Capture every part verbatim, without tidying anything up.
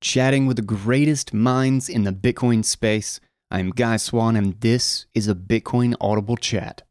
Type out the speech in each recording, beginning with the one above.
chatting with the greatest minds in the Bitcoin space. I'm Guy Swan, and this is a Bitcoin Audible Chat.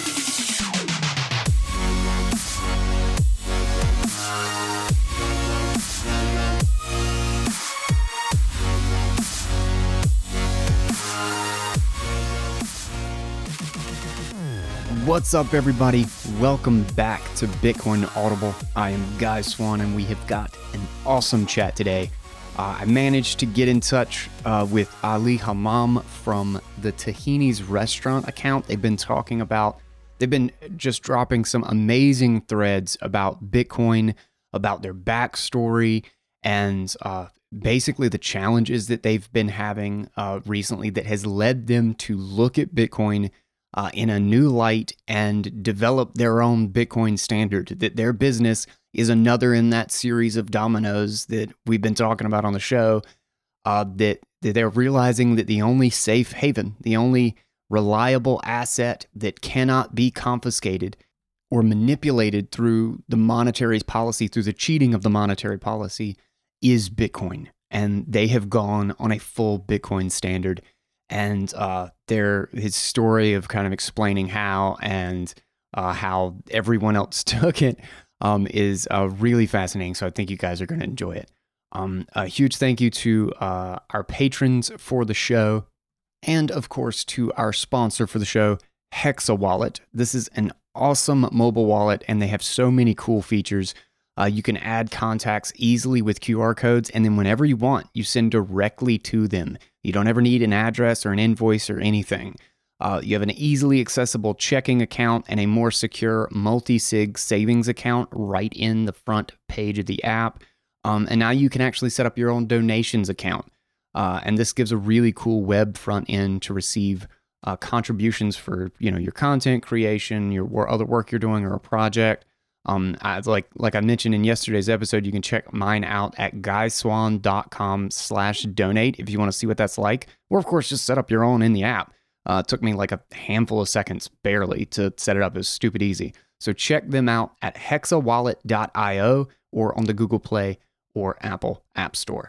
What's up, everybody? Welcome back to Bitcoin Audible. I am Guy Swan, and we have got an awesome chat today. Uh, I managed to get in touch uh, with Ali Hammam from the Tahini's restaurant account. They've been talking about, they've been just dropping some amazing threads about Bitcoin, about their backstory, and uh, basically the challenges that they've been having uh, recently that has led them to look at Bitcoin Uh, in a new light and develop their own Bitcoin standard, that their business is another in that series of dominoes that we've been talking about on the show, uh, that, that they're realizing that the only safe haven, the only reliable asset that cannot be confiscated or manipulated through the monetary policy, through the cheating of the monetary policy, is Bitcoin. And they have gone on a full Bitcoin standard. And uh, their his story of kind of explaining how and uh, how everyone else took it um, is uh, really fascinating. So I think you guys are going to enjoy it. Um, a huge thank you to uh, our patrons for the show, and of course to our sponsor for the show, Hexa Wallet. This is an awesome mobile wallet, and they have so many cool features. Uh, you can add contacts easily with Q R codes, and then whenever you want, you send directly to them. You don't ever need an address or an invoice or anything. Uh, you have an easily accessible checking account and a more secure multi-sig savings account right in the front page of the app. Um, and now you can actually set up your own donations account. Uh, and this gives a really cool web front end to receive uh, contributions for, you know, your content creation, your or other work you're doing, or a project. Um, I, like like I mentioned in yesterday's episode, you can check mine out at guyswan.com slash donate if you want to see what that's like. Or, of course, just set up your own in the app. Uh, it took me like a handful of seconds, barely, to set it up. It was stupid easy. So check them out at hexawallet dot io or on the Google Play or Apple App Store.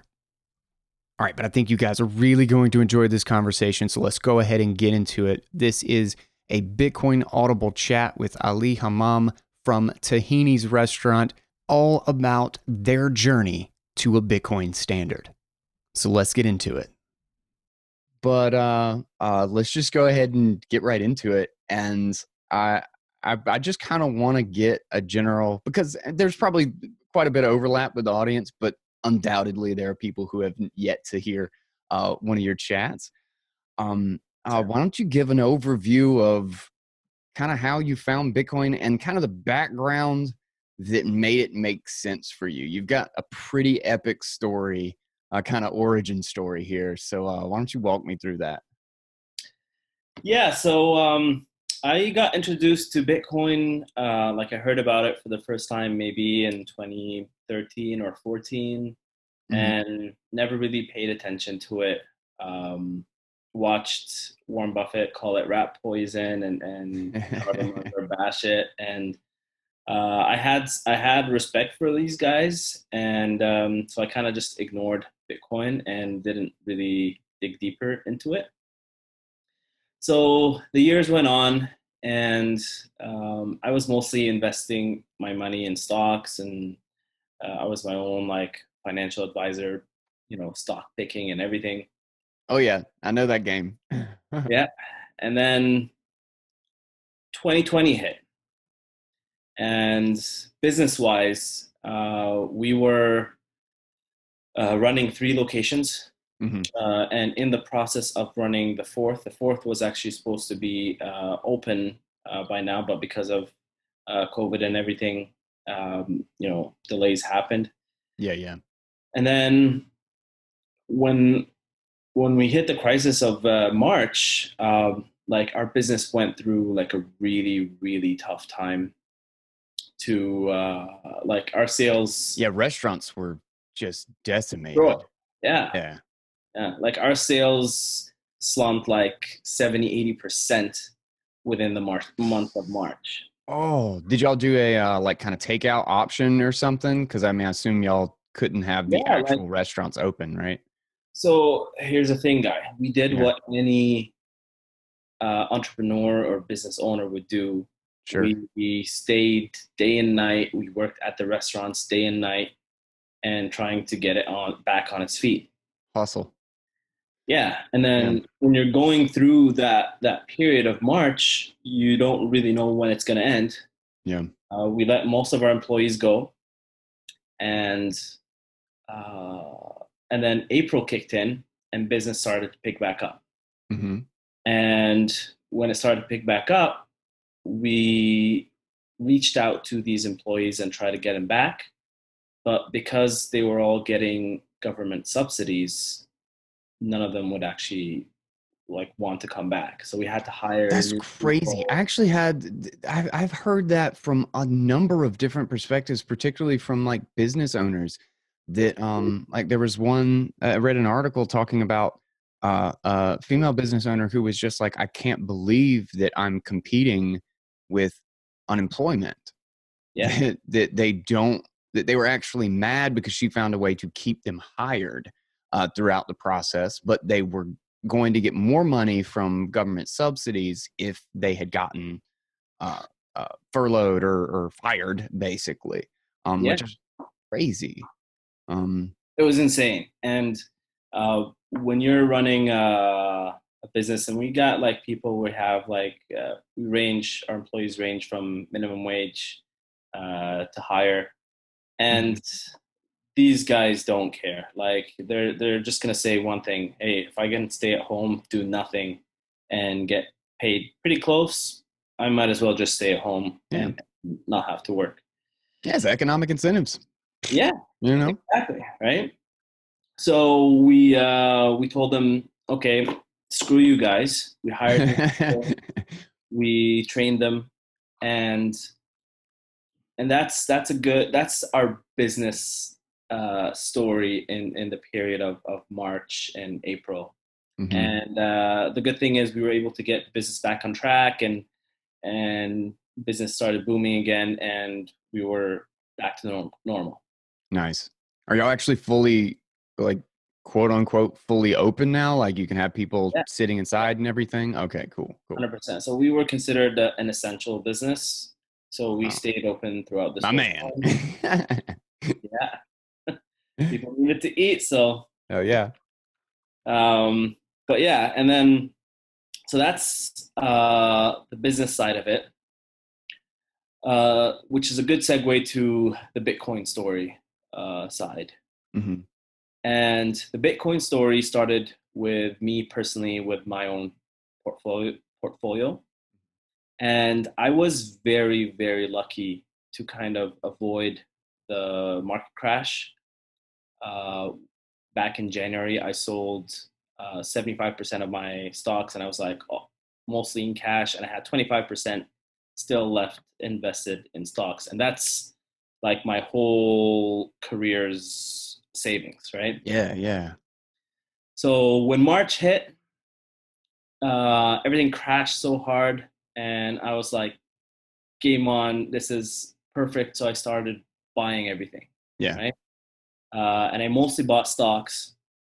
All right, but I think you guys are really going to enjoy this conversation, so let's go ahead and get into it. This is a Bitcoin Audible Chat with Ali Hammam from Tahini's restaurant, all about their journey to a Bitcoin standard. So let's get into it. But uh, uh, let's just go ahead and get right into it. And I, I, I just kind of want to get a general, because there's probably quite a bit of overlap with the audience, but undoubtedly there are people who have yet to hear uh, one of your chats. Um, uh, why don't you give an overview of kind of how you found Bitcoin and kind of the background that made it make sense for you? You've got a pretty epic story, uh, kind of origin story here. So uh, why don't you walk me through that? Yeah, so um, I got introduced to Bitcoin, uh, like I heard about it for the first time maybe in twenty thirteen or fourteen, mm-hmm. and never really paid attention to it. Um, watched Warren Buffett call it rat poison and and or bash it, and uh, I had I had respect for these guys, and um, so I kind of just ignored Bitcoin and didn't really dig deeper into it. So the years went on, and um, I was mostly investing my money in stocks, and uh, I was my own like financial advisor, you know, stock picking and everything. Oh yeah, I know that game. Yeah. And then twenty twenty hit. And business-wise, uh, we were uh, running three locations. Mm-hmm. Uh, and in the process of running the fourth, the fourth was actually supposed to be uh, open uh, by now, but because of uh, COVID and everything, um, you know, delays happened. Yeah, yeah. And then when when we hit the crisis of uh, March, um, like our business went through like a really, really tough time to uh, like our sales. Yeah, restaurants were just decimated. Bro, yeah. Yeah. Yeah. Like our sales slumped like seventy, eighty percent within the March, month of March. Oh, did y'all do a uh, like kind of takeout option or something? Because I mean, I assume y'all couldn't have the Yeah, like actual restaurants open, right? so. Here's the thing, guy. We did Yeah, what any uh, entrepreneur or business owner would do. sure. We, we stayed day and night. We worked at the restaurants day and night, and trying to get it on back on its feet. Hustle. Yeah, and Yeah. then when you're going through that that period of March, you don't really know when it's going to end. Yeah. Uh, we let most of our employees go, and uh, and then April kicked in, and business started to pick back up. Mm-hmm. And when it started to pick back up, we reached out to these employees and tried to get them back. But because they were all getting government subsidies, none of them would actually like want to come back. So we had to hire That's new crazy. I people. actually had I've I've heard that from a number of different perspectives, particularly from like business owners. That um like there was one I read an article talking about uh, a female business owner who was just like, I can't believe that I'm competing with unemployment. Yeah, That that they don't that they were actually mad because she found a way to keep them hired uh, throughout the process, but they were going to get more money from government subsidies if they had gotten uh, uh, furloughed or, or fired, basically, um, yeah, which is crazy. Um, it was insane. And uh, when you're running uh, a business, and we got like people, we have like uh, we range our employees range from minimum wage uh, to higher, mhm. and these guys don't care. Like they're they're just gonna say one thing: hey, if I can stay at home, do nothing, and get paid pretty close, I might as well just stay at home Yeah, and not have to work. yeah, it's economic incentives, Yeah, you know. exactly. Right. So we uh, we told them, okay, screw you guys. We hired new people, we trained them, and and that's that's a good that's our business uh, story in in the period of of March and April. hmm And uh, the good thing is we were able to get business back on track, and and business started booming again, and we were back to norm- normal. Nice. Are y'all actually fully, like, quote unquote, fully open now? Like you can have people Yeah, sitting yeah, inside and everything? Okay, cool, cool. one hundred percent. So we were considered uh, an essential business. So we Oh, stayed open throughout this my whole man. time. Yeah, people needed to eat. So, Oh, yeah. um, but yeah, and then so that's uh, the business side of it, uh, which is a good segue to the Bitcoin story uh, side. hmm And the Bitcoin story started with me personally with my own portfolio portfolio. And I was very, very lucky to kind of avoid the market crash. Uh, Back in January, I sold uh, seventy-five percent of my stocks, and I was like, oh, mostly in cash, and I had twenty-five percent still left invested in stocks. And that's like my whole career's savings, right? Yeah, yeah. So when March hit, uh, everything crashed so hard, and I was like, "Game on! This is perfect." So I started buying everything, Yeah. right? Uh, and I mostly bought stocks,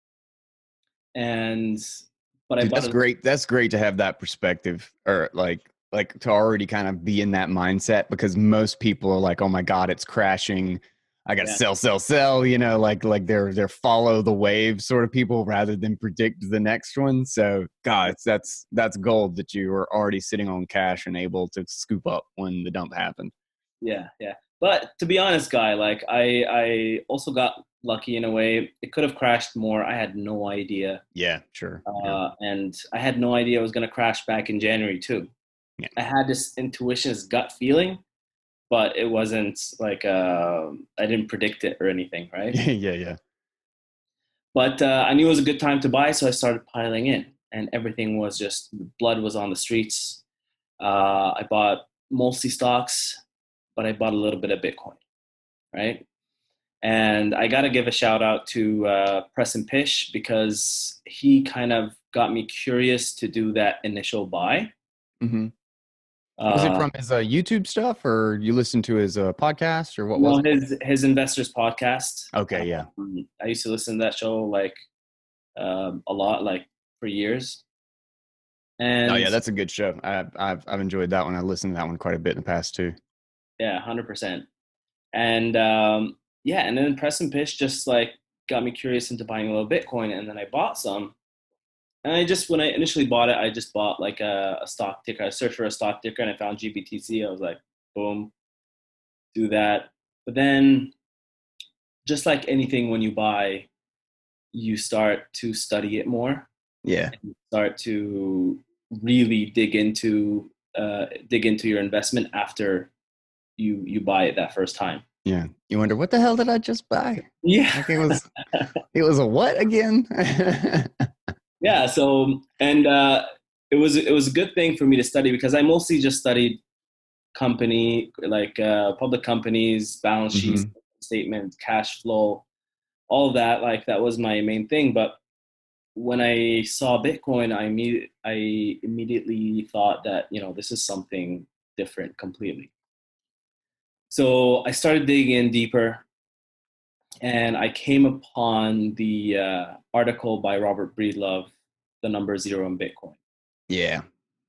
and but I Dude, bought that's a, great. That's great to have that perspective or like like to already kind of be in that mindset because most people are like, "Oh my God, it's crashing. I got to yeah, sell, sell, sell," you know, like like they're they're follow the wave sort of people rather than predict the next one. So, God, it's, that's that's gold that you were already sitting on cash and able to scoop up when the dump happened. yeah, yeah. But to be honest, guy, like I I also got lucky in a way. It could have crashed more. I had no idea, Yeah, sure. Sure. uh, and I had no idea it was going to crash back in January too. Yeah. I had this intuition, this gut feeling, but it wasn't like uh, I didn't predict it or anything, right? Yeah, yeah, yeah. But uh, I knew it was a good time to buy, so I started piling in, and everything was just blood was on the streets. Uh, I bought mostly stocks, but I bought a little bit of Bitcoin, right? And I got to give a shout out to uh, Preston Pish because he kind of got me curious to do that initial buy. hmm Was it Uh, from his uh, YouTube stuff, or you listened to his uh, podcast, or what was no, it? his his investors podcast. Okay, yeah. Um, I used to listen to that show like um, a lot, like for years. Oh And yeah, that's a good show. I've I've I've enjoyed that one. I listened to that one quite a bit in the past too. yeah, one hundred percent. And um, yeah, and then Press and Pitch just like got me curious into buying a little Bitcoin, and then I bought some. And I just, when I initially bought it, I just bought like a, a stock ticker. I searched for a stock ticker and I found G B T C. I was like, boom, do that. But then, just like anything, when you buy, you start to study it more, Yeah, and you start to really dig into uh, dig into your investment after you you buy it that first time. yeah. You wonder what the hell did I just buy? Yeah, Like it was it was a what again? yeah. So and uh, it was it was a good thing for me to study because I mostly just studied company like uh, public companies, balance sheets, hmm statements, cash flow, all of that. Like that was my main thing. But when I saw Bitcoin, I imme- I immediately thought that you know this is something different completely. So I started digging in deeper, and I came upon the uh, article by Robert Breedlove, "The Number Zero in Bitcoin," Yeah.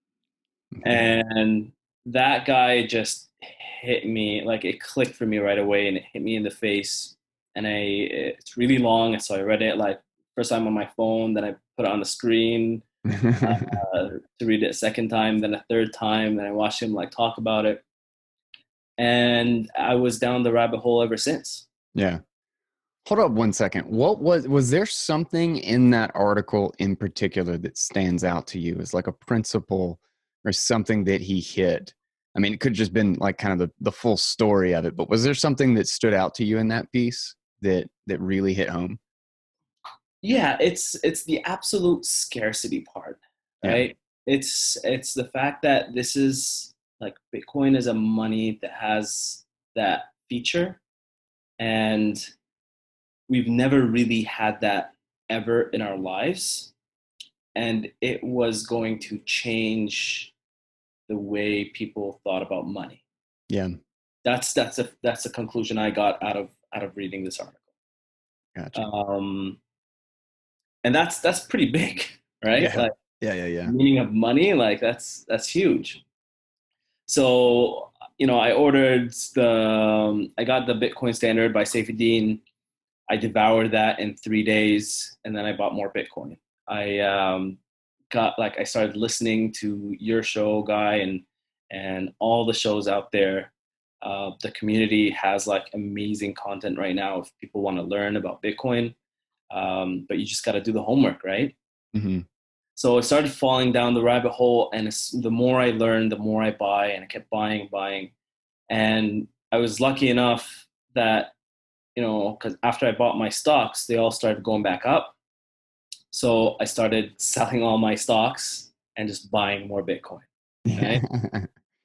and that guy just hit me like it clicked for me right away, and it hit me in the face. And I, it's really long, so I read it like first time on my phone, then I put it on the screen uh, to read it a second time, then a third time, then I watched him like talk about it, and I was down the rabbit hole ever since. Yeah. Hold up one second. What was was there something in that article in particular that stands out to you as like a principle or something that he hit? I mean, it could have just been like kind of the, the full story of it, but was there something that stood out to you in that piece that that really hit home? Yeah, it's it's the absolute scarcity part, Yeah. right? It's it's the fact that this is like Bitcoin is a money that has that feature, and we've never really had that ever in our lives, and it was going to change the way people thought about money. Yeah. That's that's a that's a conclusion I got out of out of reading this article. Gotcha. Um, and that's that's pretty big, right? Yeah. Like Yeah. Yeah. Yeah. meaning of money, like that's that's huge. So you know, I ordered the um, I got the Bitcoin Standard by Saifedean. I devoured that in three days, and then I bought more Bitcoin. I um, got like I started listening to your show, Guy, and and all the shows out there. Uh, the community has like amazing content right now if people want to learn about Bitcoin. Um, but you just got to do the homework, right? hmm So I started falling down the rabbit hole, and it's, the more I learned, the more I buy, and I kept buying, buying. And I was lucky enough that, you know, because after I bought my stocks, they all started going back up. So I started selling all my stocks and just buying more Bitcoin, right? Yeah.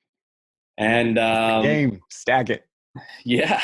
And That's the um, game. Stack it. yeah,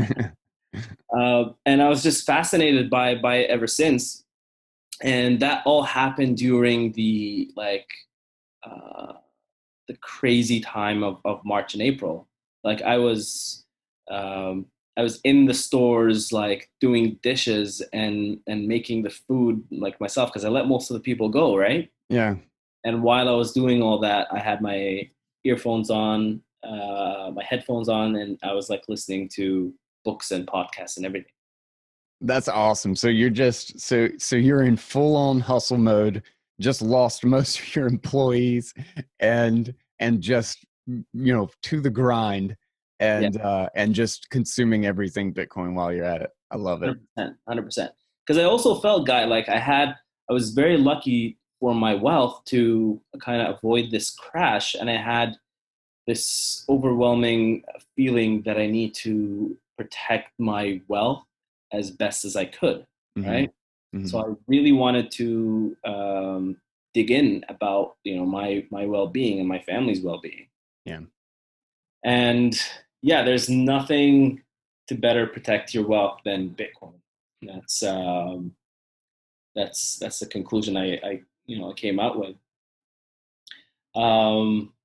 uh, and I was just fascinated by by it ever since. And that all happened during the like uh, the crazy time of, of March and April. Like I was um, I was in the stores like doing dishes and and making the food like myself because I let most of the people go, right? Yeah. And while I was doing all that, I had my earphones on, uh, my headphones on, and I was like listening to books and podcasts and everything. That's awesome. So you're just so so you're in full on hustle mode, just lost most of your employees and and just you know to the grind Yeah, and uh and just consuming everything Bitcoin while you're at it. I love it. one hundred percent, one hundred percent. Because I also felt, Guy, like I had, I was very lucky for my wealth to kind of avoid this crash, and I had this overwhelming feeling that I need to protect my wealth as best as I could, hmm right? So hmm I really wanted to um, dig in about you know my my well being and my family's well being, Yeah. and yeah, there's nothing to better protect your wealth than Bitcoin. That's um, that's that's the conclusion I, I you know I came out with. Um,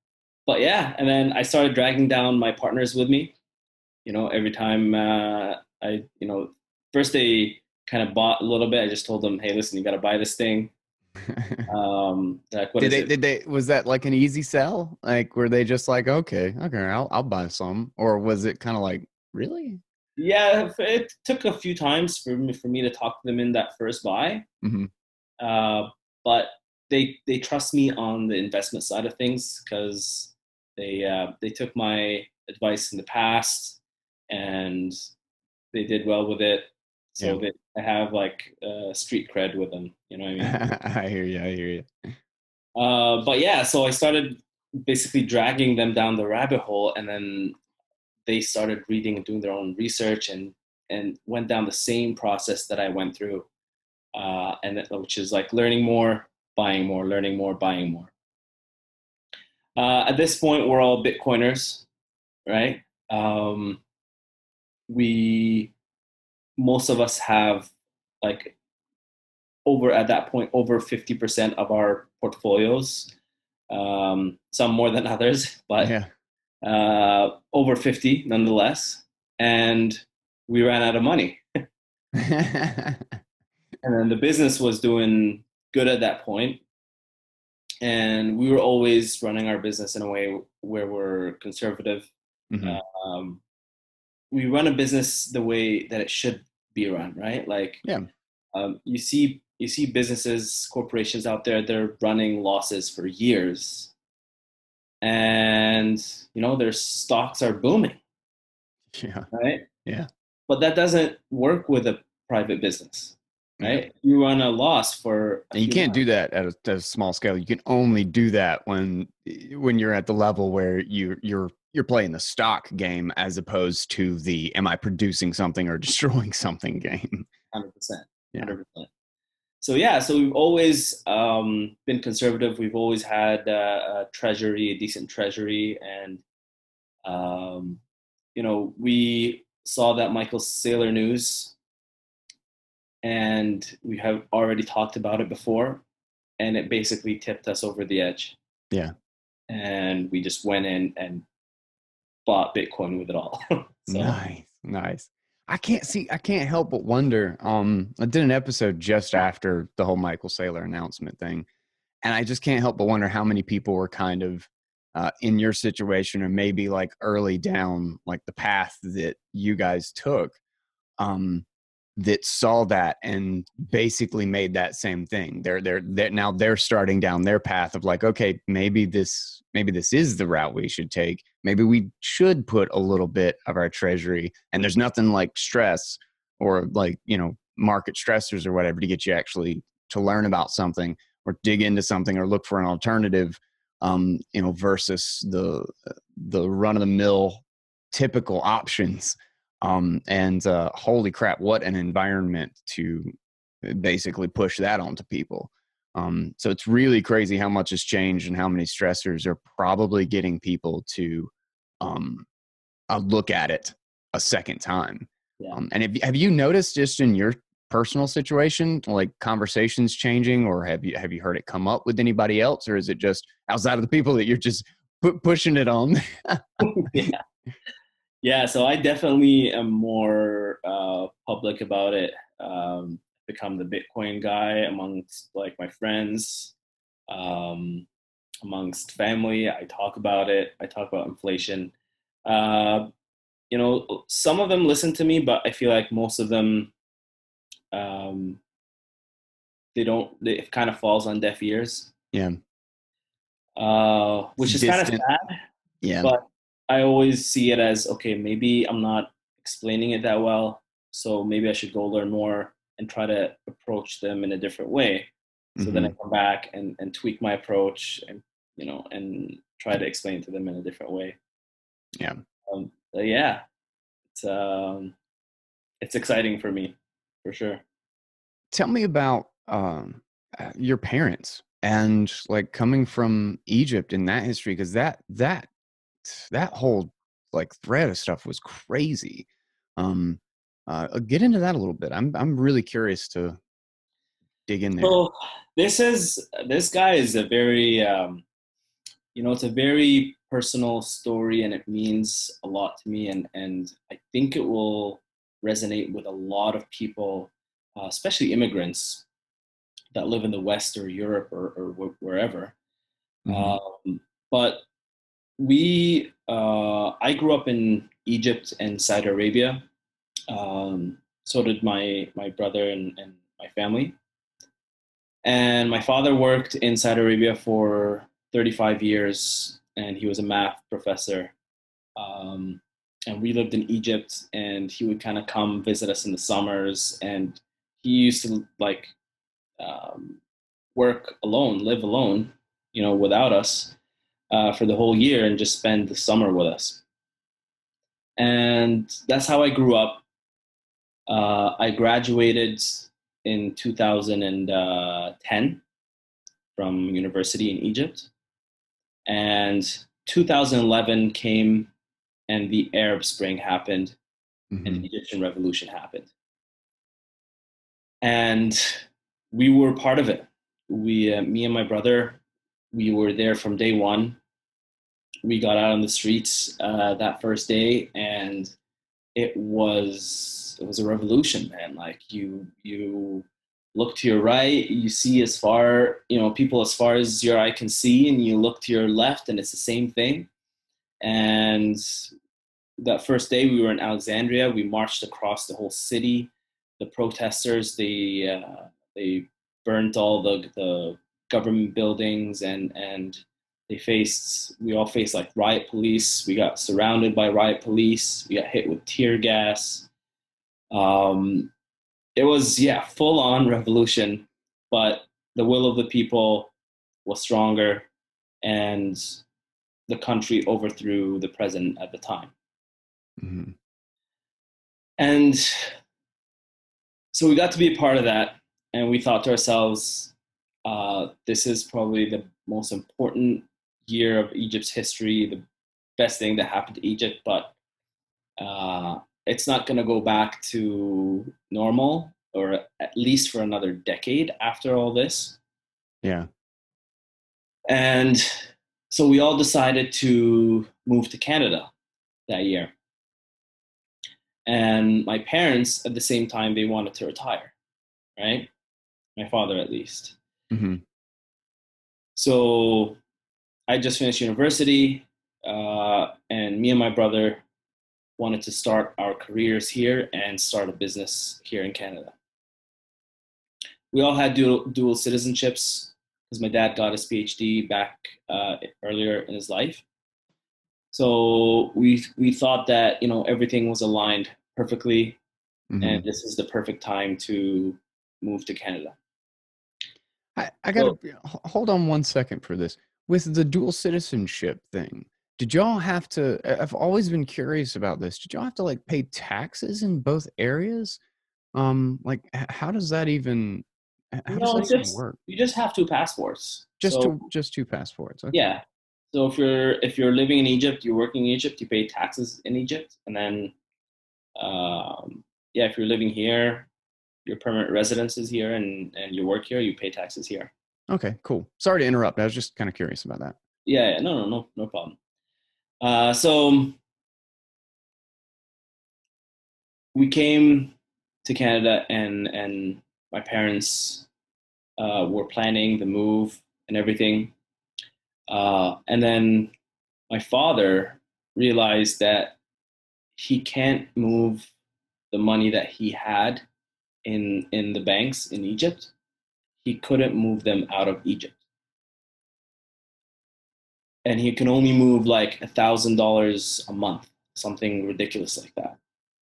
but yeah, and then I started dragging down my partners with me. You know, every time uh, I, you know, first they kind of bought a little bit. I just told them, hey, listen, you got to buy this thing. Um, like, what Did is they, it? did they, was that like an easy sell? Like, were they just like, okay, okay, I'll, I'll buy some? Or was it kind of like, really? Yeah, it took a few times for me for me to talk them in that first buy. Hmm. Uh, but they they trust me on the investment side of things because they uh, they took my advice in the past and they did well with it. Yeah. So that I have like uh, street cred with them. You know what I mean? I hear you. I hear you. Uh, but yeah, so I started basically dragging them down the rabbit hole, and then they started reading and doing their own research and and went down the same process that I went through, uh, and which is like learning more, buying more, learning more, buying more. Uh, at this point, we're all Bitcoiners, right? Um, we Most of us have like over at that point over fifty percent of our portfolios. Um, some more than others, but Yeah. uh, over fifty nonetheless. And we ran out of money. And then the business was doing good at that point, and we were always running our business in a way where we're conservative. Hmm. Um, we run a business the way that it should be run, right? Like Yeah. um, you see, you see businesses, corporations out there, they're running losses for years, and you know their stocks are booming, Yeah. right? Yeah. But that doesn't work with a private business, Yeah. right? You run a loss for a And you few can't months. do that at a, at a small scale. You can only do that when when you're at the level where you you're you're playing the stock game as opposed to the am I producing something or destroying something game. one hundred percent. Yeah. one hundred percent. So yeah, so we've always um, been conservative. We've always had uh, a treasury, a decent treasury, and um, you know we saw that Michael Saylor news, and we have already talked about it before, and it basically tipped us over the edge. Yeah. And we just went in and bought Bitcoin with it all. So Nice. Nice. I can't see I can't help but wonder. Um I did an episode just after the whole Michael Saylor announcement thing. And I just can't help but wonder how many people were kind of uh, in your situation or maybe like early down like the path that you guys took, um, that saw that and basically made that same thing. They're they're they're now they're starting down their path of like, okay, maybe this maybe this is the route we should take. Maybe we should put a little bit of our treasury. And there's nothing like stress or like, you know, market stressors or whatever to get you actually to learn about something or dig into something or look for an alternative, um, you know, versus the the run of the mill typical options. Um, and uh, holy crap, what an environment to basically push that onto people. Um, so it's really crazy how much has changed and how many stressors are probably getting people to um, uh, look at it a second time. yeah. Um, and have, have you noticed just in your personal situation, like conversations changing, or have you have you heard it come up with anybody else, or is it just outside of the people that you're just pu- pushing it on? Yeah. Yeah, so I definitely am more uh, public about it. Um, become the Bitcoin guy amongst like my friends, um, amongst family. I talk about it. I talk about inflation. Uh, you know, some of them listen to me, but I feel like most of them um, they don't. They, it kind of falls on deaf ears, Yeah, uh, it's which is kind of distant. sad. Yeah, But I always see it as okay, maybe I'm not explaining it that well, so maybe I should go learn more and try to approach them in a different way. So then I hmm come back and, and tweak my approach and you know and try to explain to them in a different way. yeah. Um, but yeah, it's um, it's exciting for me for sure. Tell me about um, uh, your parents and like coming from Egypt and that history, because that that that whole like thread of stuff was crazy. Um, uh, uh, get into that a little bit. I'm I'm really curious to dig in there. So this is this guy is a very um, you know it's a very personal story, and it means a lot to me, and and I think it will resonate with a lot of people, uh, especially immigrants that live in the West or Europe or, or wh- wherever. Mm-hmm. Um, but we, uh, I grew up in Egypt and Saudi Arabia. Um, so did my my brother and, and my family. And my father worked in Saudi Arabia for thirty-five years, and he was a math professor. Um, and we lived in Egypt, and he would kind of come visit us in the summers. And he used to like um, work alone, live alone, you know, without us uh, for the whole year and just spend the summer with us. And that's how I grew up. Uh, I graduated in two thousand ten from university in Egypt. And two thousand eleven came and the Arab Spring happened and Mm-hmm. the Egyptian Revolution happened. And we were part of it. We, uh, me and my brother, we were there from day one. We got out on the streets uh, that first day, and it was it was a revolution, man. Like you you look to your right, you see as far, you know, people as far as your eye can see, and you look to your left, and it's the same thing. And that first day, we were in Alexandria. We marched across the whole city. The protesters, they uh, they burnt all the the government buildings, and and they faced. We all faced like riot police. We got surrounded by riot police. We got hit with tear gas. Um, it was, yeah, full on revolution, but the will of the people was stronger, and the country overthrew the president at the time. Mm-hmm. And so we got to be a part of that, and we thought to ourselves, uh, this is probably the most important year of Egypt's history, the best thing that happened to Egypt, but uh, it's not going to go back to normal, or at least for another decade after all this. Yeah. And so we all decided to move to Canada that year. And my parents, at the same time, they wanted to retire, right? My father, at least. Mm-hmm. So I just finished university, uh, and me and my brother wanted to start our careers here and start a business here in Canada. We all had dual, dual citizenships because my dad got his PhD back uh, earlier in his life. So we we thought that, you know, everything was aligned perfectly, Mm-hmm. and this is the perfect time to move to Canada. I, I gotta So be- h- hold on one second for this. With the dual citizenship thing, did y'all have to? I- I've always been curious about this. Did y'all have to like pay taxes in both areas? Um, like h- how does that even? h- How does no, that it's even just work? you just have two passports. Just So two, just two passports. Okay. yeah. So if you're if you're living in Egypt, you're working in Egypt, you pay taxes in Egypt, and then um, yeah, if you're living here, your permanent residence is here, and and you work here, you pay taxes here. Okay. Cool. Sorry to interrupt. I was just kind of curious about that. Yeah, yeah, no, no, no, no problem. Uh, so we came to Canada, and and my parents uh, were planning the move and everything, uh, and then my father realized that he can't move the money that he had in in the banks in Egypt. He couldn't move them out of Egypt, and he can only move like a thousand dollars a month, something ridiculous like that.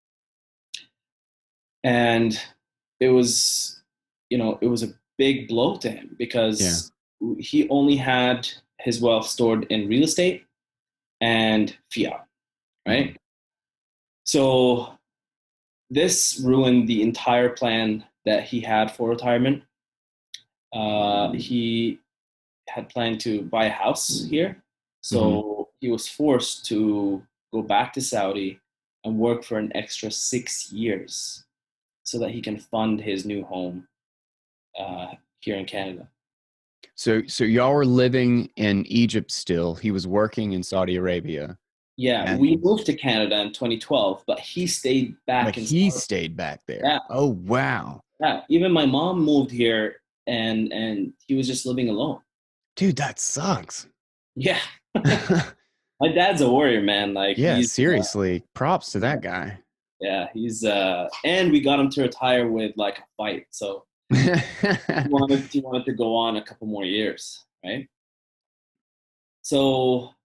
And it was, you know, it was a big blow to him Yeah. because he only had his wealth stored in real estate and fiat, Mm-hmm. right? So this ruined the entire plan that he had for retirement. Uh, he had planned to buy a house here. Mm-hmm. So he was forced to go back to Saudi and work for an extra six years so that he can fund his new home uh, here in Canada. So so y'all were living in Egypt still. He was working in Saudi Arabia. Yeah, we And moved to Canada in twenty twelve, but he stayed but back in he Saudi. stayed back there. Yeah, Oh wow. yeah. Even my mom moved here, and and he was just living alone. Dude, that sucks. Yeah, my dad's a warrior, man. Like Yeah, he's uh, seriously. Props to that guy. yeah, he's uh, and we got him to retire with like a fight. So he wanted he wanted to go on a couple more years, right? So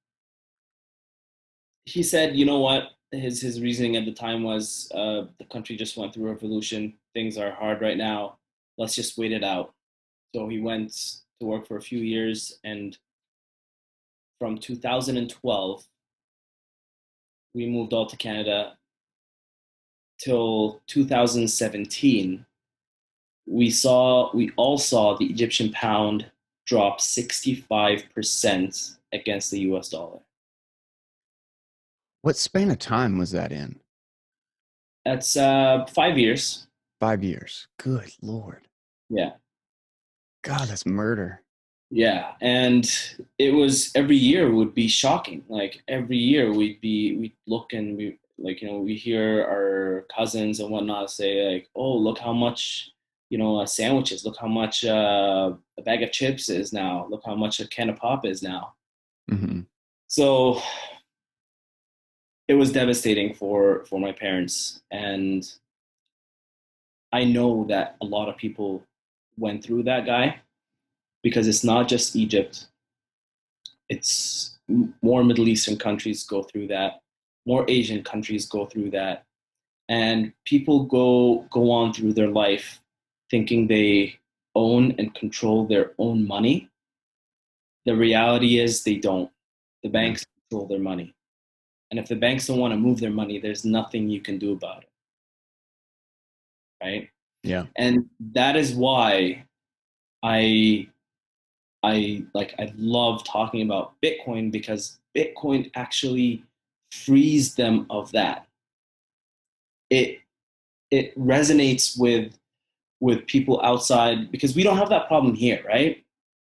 he said, you know what? His his reasoning at the time was uh, the country just went through a revolution. Things are hard right now. Let's just wait it out. So he went to work for a few years, and from two thousand twelve, we moved all to Canada till two thousand seventeen. We saw we all saw the Egyptian pound drop sixty-five percent against the U S dollar. What span of time was that in? That's uh, five years. Five years. Good Lord. Yeah. God, that's murder. Yeah, and it was every year would be shocking. Like every year we'd be we'd look and we like you know we hear our cousins and whatnot say like, oh, look how much you know uh, sandwiches. Look how much uh, a bag of chips is now. Look how much a can of pop is now. Hmm. So it was devastating for for my parents, and I know that a lot of people went through that, guy, because it's not just Egypt. It's more Middle Eastern countries go through that, more Asian countries go through that, and people go go on through their life thinking they own and control their own money. The reality is they don't. The Yeah. banks control their money, and if the banks don't want to move their money, there's nothing you can do about it, right? Yeah. And that is why I I like I love talking about Bitcoin, because Bitcoin actually frees them of that. It it resonates with with people outside because we don't have that problem here, right?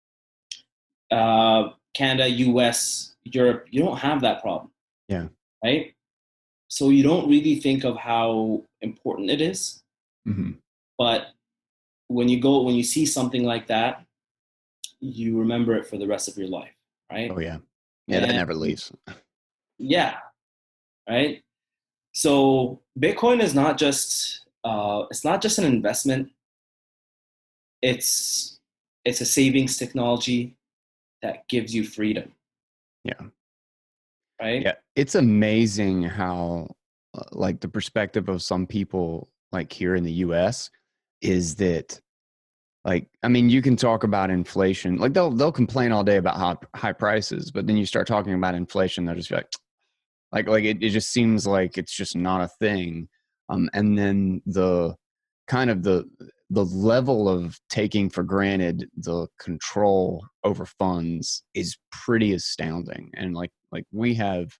Uh, Canada, U S, Europe, you don't have that problem, Yeah. right? So you don't really think of how important it is. Hmm. But when you go when you see something like that, you remember it for the rest of your life, Oh right? yeah. Yeah, that And never leaves. yeah, right. So Bitcoin is not just uh, it's not just an investment. It's it's a savings technology that gives you freedom, Yeah. right? Yeah. It's amazing how uh, like the perspective of some people like here in the U S is that like I mean you can talk about inflation. Like they'll they'll complain all day about high high prices, but then you start talking about inflation, they'll just be like like like it, it just seems like it's just not a thing. Um and then the kind of the the level of taking for granted the control over funds is pretty astounding. And like like we have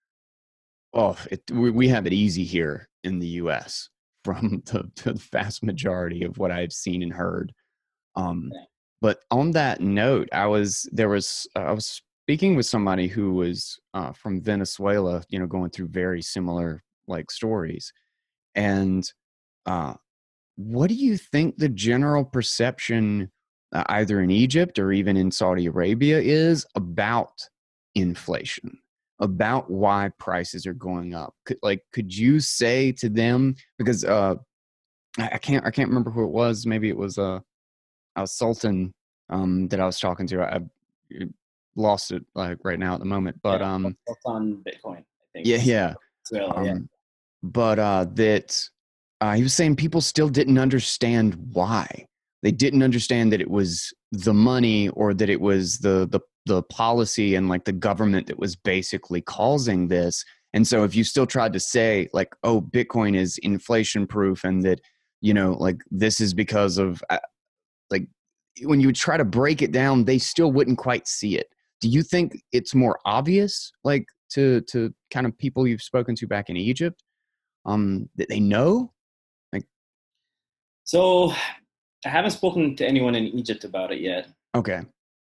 oh it we, we have it easy here in the U S from the, the vast majority of what I've seen and heard. um, Yeah. but on that note, I was there was uh, I was speaking with somebody who was uh, from Venezuela, you know, going through very similar like stories. And uh, what do you think the general perception, uh, either in Egypt or even in Saudi Arabia, is about inflation? About why prices are going up? Could, like, could you say to them because uh, I, I can't I can't remember who it was. Maybe it was uh uh, Sultan um, that I was talking to. I, I lost it like right now at the moment, but Yeah, um, that's on Bitcoin, I think. yeah, yeah. Venezuela, yeah. Um, but uh, that uh, he was saying people still didn't understand why. They didn't understand that it was the money or that it was the the the policy and like the government that was basically causing this. And so if you still tried to say like, oh, Bitcoin is inflation proof and that, you know, like this is because of uh, like when you would try to break it down, they still wouldn't quite see it. Do you think it's more obvious, like to to kind of people you've spoken to back in Egypt, um, that they know? Like, So I haven't spoken to anyone in Egypt about it yet. okay,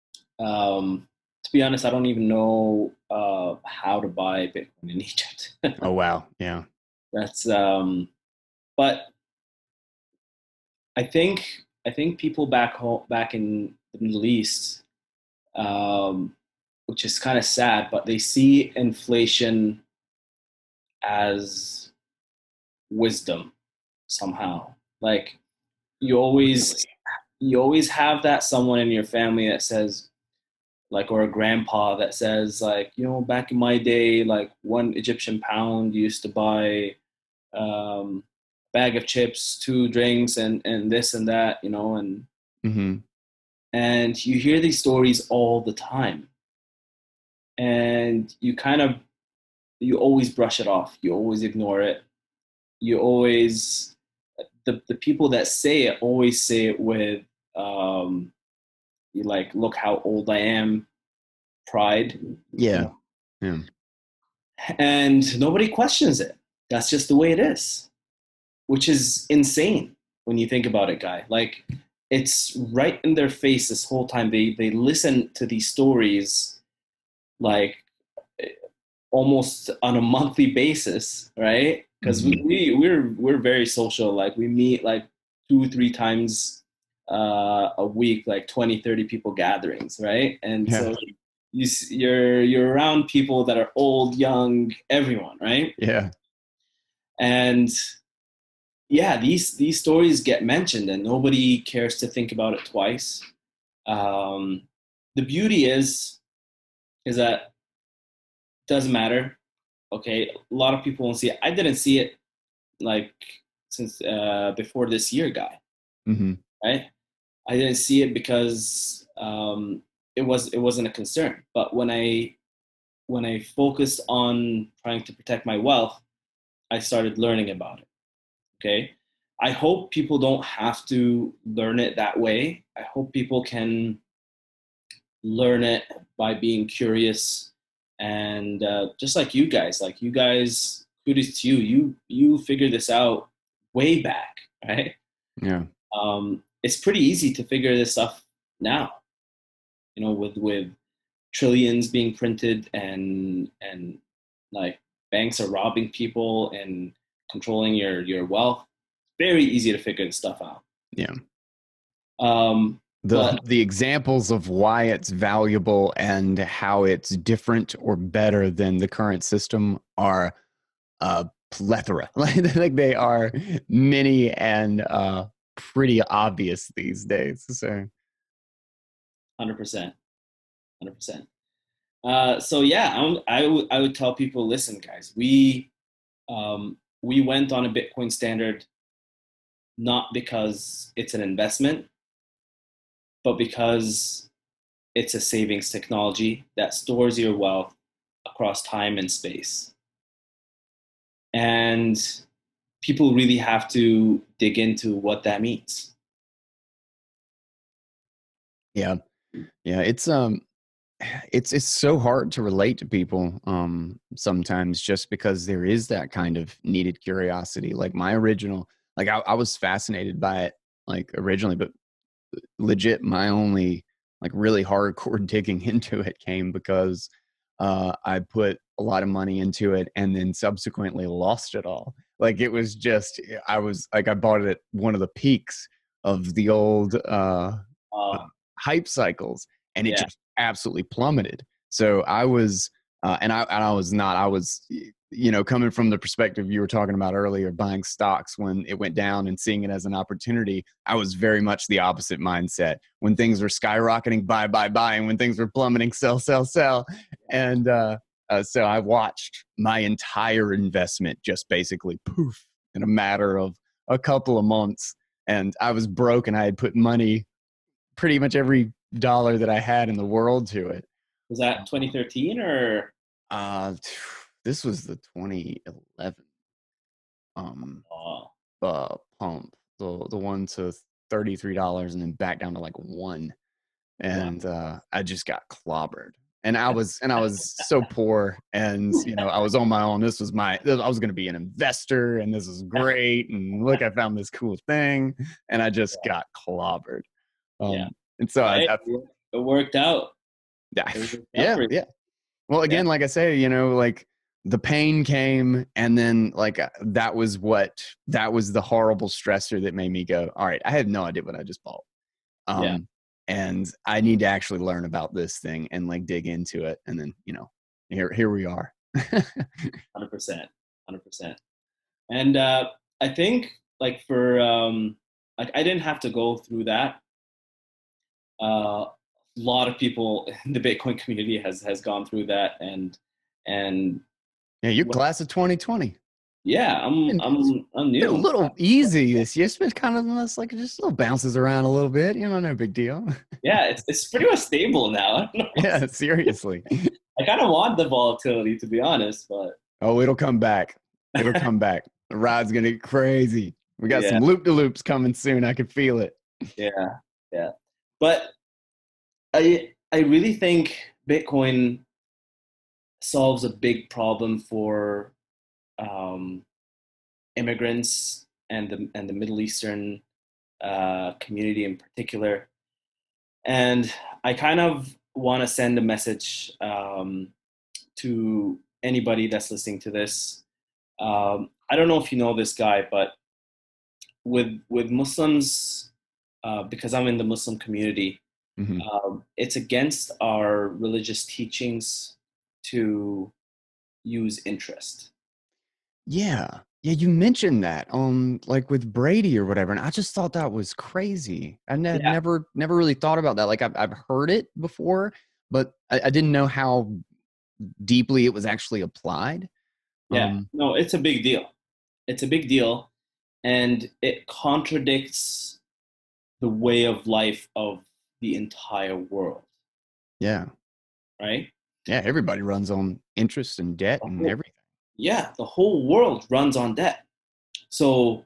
Um, to be honest, I don't even know uh, how to buy Bitcoin in Egypt. Oh, wow. Yeah. That's um, but I think I think people back home, back in the Middle East, um, which is kind of sad, but they see inflation as wisdom somehow. Like you always Really? you always have that someone in your family that says, like, or a grandpa that says, like, you know, back in my day, like one Egyptian pound used to buy um, bag of chips, two drinks, and and this and that, you know, and Hmm. and you hear these stories all the time, and you kind of you always brush it off, you always ignore it, you always the the people that say it always say it with um, you like, look how old I am, pride, you Yeah. know, Yeah. and nobody questions it. That's just the way it is, which is insane when you think about it, guy. Like it's right in their face this whole time. They they listen to these stories like almost on a monthly basis, right? Because we, Hmm. we we're we're very social. Like we meet like two three times uh, a week, like twenty thirty people gatherings, right? And Yeah. so you you're you're around people that are old, young, everyone, right? Yeah. And yeah, these these stories get mentioned, and nobody cares to think about it twice. Um, the beauty is is that it doesn't matter. Okay, a lot of people won't see it. I didn't see it like since uh, before this year, guy. Hmm. Right? I didn't see it because um, it was it wasn't a concern. But when I when I focused on trying to protect my wealth, I started learning about it. Okay. I hope people don't have to learn it that way. I hope people can learn it by being curious, and uh, just like you guys, like you guys, kudos to you. You you figured this out way back, right? Yeah. Um, it's pretty easy to figure this stuff now. You know, with with trillions being printed, and and like banks are robbing people and controlling your your wealth. Very easy to figure this stuff out. Yeah. Um, The but the examples of why it's valuable and how it's different or better than the current system are a plethora. Like, like they are many and uh, pretty obvious these days. So hundred percent, hundred percent. Uh, so yeah, I would, I would I would tell people, listen, guys, we um, we went on a Bitcoin standard not because it's an investment, but because it's a savings technology that stores your wealth across time and space. And people really have to dig into what that means. yeah, yeah, it's um it's it's so hard to relate to people um sometimes just because there is that kind of needed curiosity. Like my original, like I, I was fascinated by it like originally, but legit my only like really hardcore digging into it came because uh I put a lot of money into it and then subsequently lost it all. Like it was just I was like I bought it at one of the peaks of the old uh Uh, hype cycles, and it yeah, just absolutely plummeted. So I was, uh, and I and I was not. I was, you know, coming from the perspective you were talking about earlier, buying stocks when it went down and seeing it as an opportunity. I was very much the opposite mindset. When things were skyrocketing, buy, buy, buy, and when things were plummeting, sell, sell, sell. And uh, uh, so I watched my entire investment just basically poof in a matter of a couple of months. And I was broke, and I had put money pretty much every dollar that I had in the world to it. was that twenty thirteen or? Uh, this was the twenty eleven um Uh, uh pump, the the one to thirty three dollars and then back down to like one, wow. and uh, I just got clobbered. And I was and I was so poor, and you know I was on my own. This was my I was going to be an investor, and this is great. And look, I found this cool thing, and I just got clobbered. Yeah, Um, and so I, right. I It worked out. Yeah. It was just Yeah. temporary. Yeah. Well, Yeah. again, like I say, you know, like the pain came, and then like uh, that was what that was the horrible stressor that made me go, all right, I had no idea what I just bought. Yeah. Um, and I need to actually learn about this thing and like dig into it. And then, you know, here here we are. one hundred percent. one hundred percent. And uh, I think like for um, like I didn't have to go through that. Uh, a lot of people in the Bitcoin community has has gone through that, and and Yeah, your what, class of twenty twenty. yeah, I'm And it's I'm I'm been a new. little easy this year. It's been kind of less like it just little bounces around a little bit. You know, no big deal. Yeah, it's it's pretty much stable now. I don't know. Yeah, seriously. I kind of want the volatility to be honest, but Oh, it'll come back. It'll come back. The ride's gonna get crazy. We got yeah, some loop de loops coming soon. I can feel it. yeah, yeah. But I I really think Bitcoin solves a big problem for um, immigrants and the and the Middle Eastern uh, community in particular. And I kind of want to send a message um, to anybody that's listening to this. Um, I don't know if you know this guy, but with with Muslims, uh, because I'm in the Muslim community, Hmm. um, it's against our religious teachings to use interest. Yeah. Yeah, you mentioned that on like with Brady or whatever, and I just thought that was crazy. I ne- Yeah, never never really thought about that. Like I've I've heard it before, but I, I didn't know how deeply it was actually applied. yeah. Um, No, it's a big deal. It's a big deal, and it contradicts the way of life of the entire world, yeah. right? Yeah, everybody runs on interest and debt The and whole, everything. yeah, the whole world runs on debt. So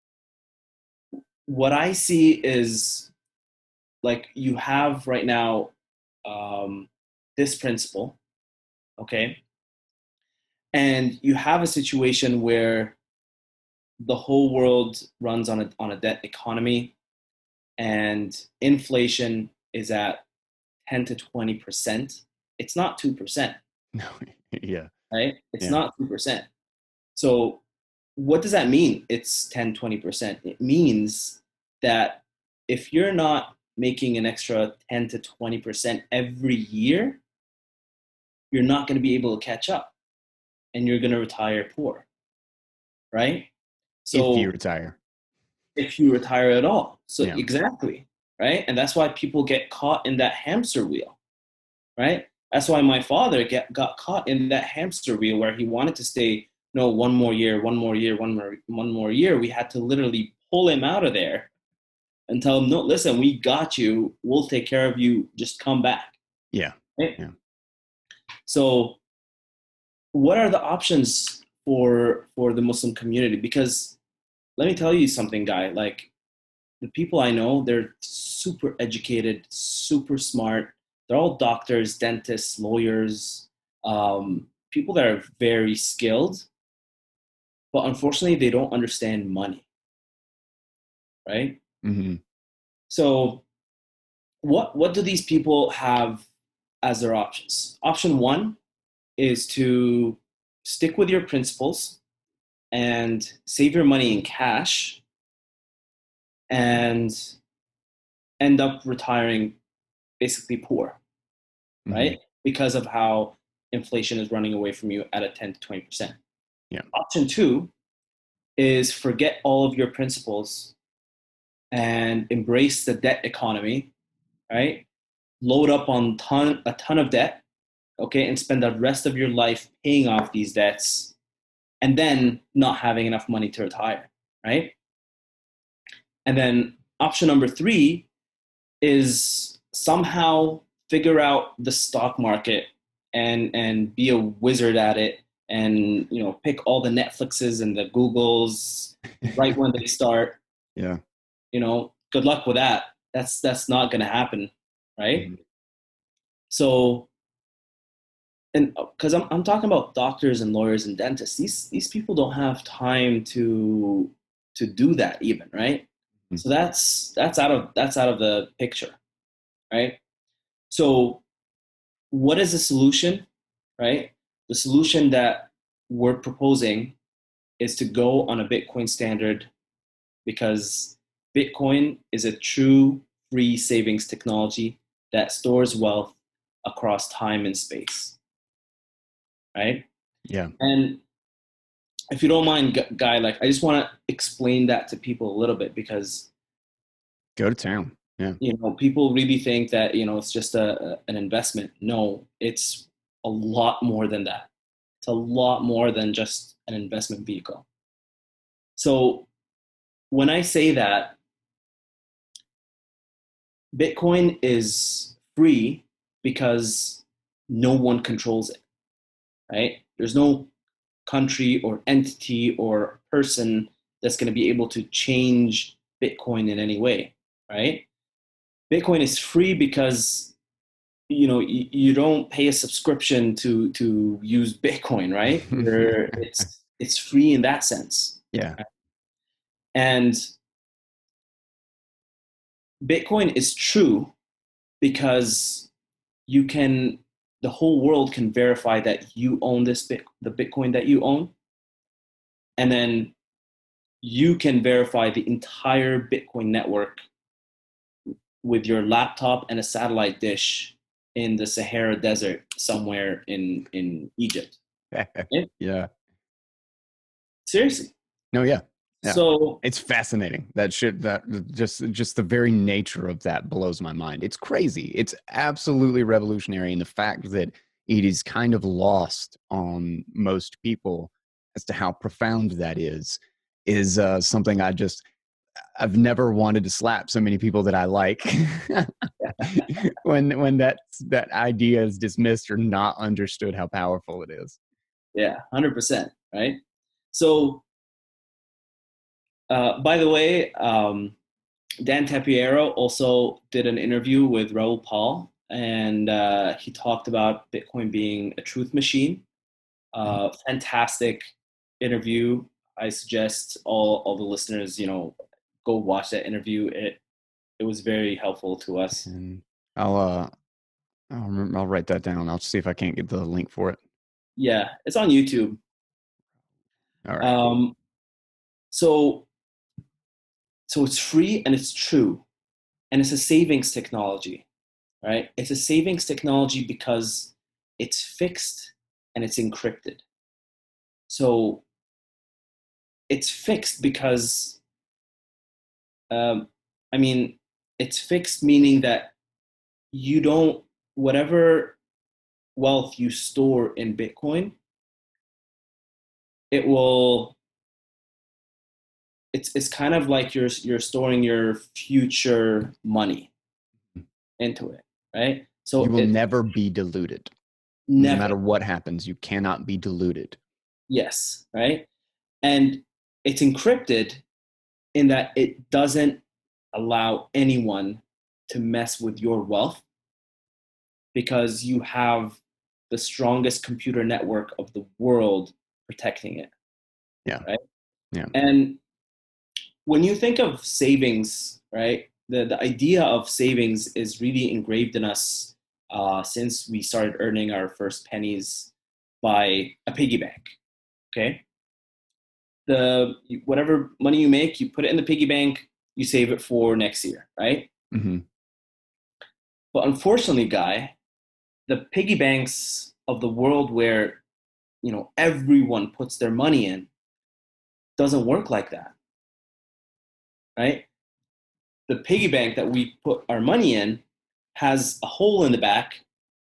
what I see is like you have right now um, this principle, okay, and you have a situation where the whole world runs on a on a debt economy, and inflation is at ten to twenty percent. It's not two percent, No, yeah. right? It's Yeah. not two percent. So what does that mean? It's ten, twenty percent. It means that if you're not making an extra ten to twenty percent every year, you're not going to be able to catch up and you're going to retire poor, right? If you So retire. if you retire at all. So Yeah. exactly, right? And that's why people get caught in that hamster wheel, right? That's why my father get, got caught in that hamster wheel where he wanted to stay, no, one more year, one more year, one more, one more year. We had to literally pull him out of there and tell him, no, listen, we got you. We'll take care of you. Just come back. Yeah. Right? Yeah. So what are the options for for the Muslim community? Because let me tell you something, guy. Like the people I know, they're super educated, super smart. They're all doctors, dentists, lawyers, um, people that are very skilled, but unfortunately, they don't understand money, right? Hmm. So, what what do these people have as their options? Option one is to stick with your principles and save your money in cash and end up retiring basically poor, Hmm. right? Because of how inflation is running away from you at a ten to twenty percent. Yeah. Option two is forget all of your principles and embrace the debt economy, right? Load up on ton, a ton of debt, okay, and spend the rest of your life paying off these debts and then not having enough money to retire, right? And then option number three is somehow figure out the stock market and and be a wizard at it and you know pick all the Netflixes and the Googles right when they start. Yeah. You know, good luck with that. That's that's not going to happen, right? Hmm. So, and because I'm I'm talking about doctors and lawyers and dentists, these these people don't have time to to do that even, right? So that's that's out of that's out of the picture, right? So what is the solution, right? The solution that we're proposing is to go on a Bitcoin standard because Bitcoin is a true free savings technology that stores wealth across time and space, right? Yeah. And if you don't mind, Guy, like I just want to explain that to people a little bit because Go to town. Yeah. you know people really think that you know it's just a, a an investment. No, it's a lot more than that. It's a lot more than just an investment vehicle. So when I say that Bitcoin is free because no one controls it, right? There's no country or entity or person that's going to be able to change Bitcoin in any way, right? Bitcoin is free because you know you, you don't pay a subscription to to use Bitcoin, right? You're, it's it's free in that sense. Yeah. And Bitcoin is true because you can the whole world can verify that you own this bit the Bitcoin that you own, and then you can verify the entire Bitcoin network with your laptop and a satellite dish in the Sahara Desert somewhere in in Egypt. Yeah? Yeah. Seriously. No, yeah. Yeah. So It's fascinating. That shit, that just just the very nature of that blows my mind. It's crazy. It's absolutely revolutionary. And the fact that it is kind of lost on most people as to how profound that is, is uh, something I just, I've never wanted to slap so many people that I like when when that that idea is dismissed or not understood how powerful it is. yeah, one hundred percent, right? So uh, by the way, um, Dan Tapiero also did an interview with Raul Paul, and uh, he talked about Bitcoin being a truth machine. Uh, fantastic interview. I suggest all, all the listeners, you know, go watch that interview. It it was very helpful to us. And I'll uh I'll remember, I'll write that down. I'll see if I can't get the link for it. Yeah, it's on YouTube. All right. Um, so so it's free and it's true, and it's a savings technology, right? It's a savings technology because it's fixed and it's encrypted. So it's fixed because, um, I mean, it's fixed meaning that you don't, whatever wealth you store in Bitcoin, it will, it's, it's kind of like you're, you're storing your future money into it, right? So You will it never be diluted. No never, matter what happens, you cannot be diluted. yes, right? And it's encrypted in that it doesn't allow anyone to mess with your wealth because you have the strongest computer network of the world protecting it. Yeah. Right. Yeah. And when you think of savings, right, the, the idea of savings is really engraved in us uh, since we started earning our first pennies by a piggy bank. Okay. The whatever money you make, you put it in the piggy bank, you save it for next year, right? Mm-hmm. But unfortunately, Guy, the piggy banks of the world where you know everyone puts their money in doesn't work like that, right? The piggy bank that we put our money in has a hole in the back,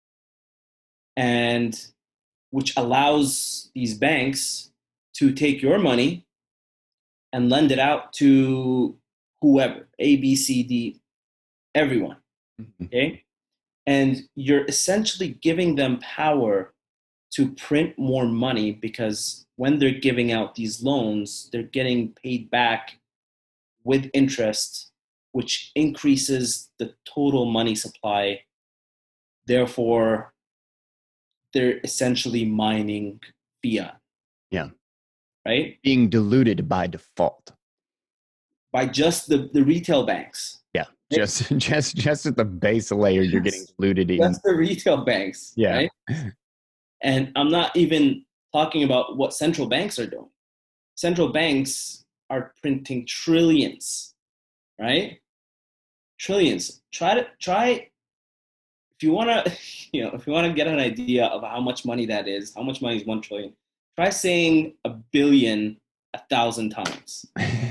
and which allows these banks to take your money and lend it out to whoever, A, B, C, D, everyone. Mm-hmm. Okay, and you're essentially giving them power to print more money because when they're giving out these loans, they're getting paid back with interest, which increases the total money supply. Therefore, they're essentially mining fiat, Yeah. right? Being diluted by default. By just the, the retail banks. Yeah. just just just at the base layer, you're getting Yes. diluted in. That's the retail banks, Yeah. right? And I'm not even talking about what central banks are doing. Central banks are printing trillions, right? Trillions. Try to try if you want to, you know, if you want to get an idea of how much money that is, how much money is one trillion. Try saying a billion a thousand times,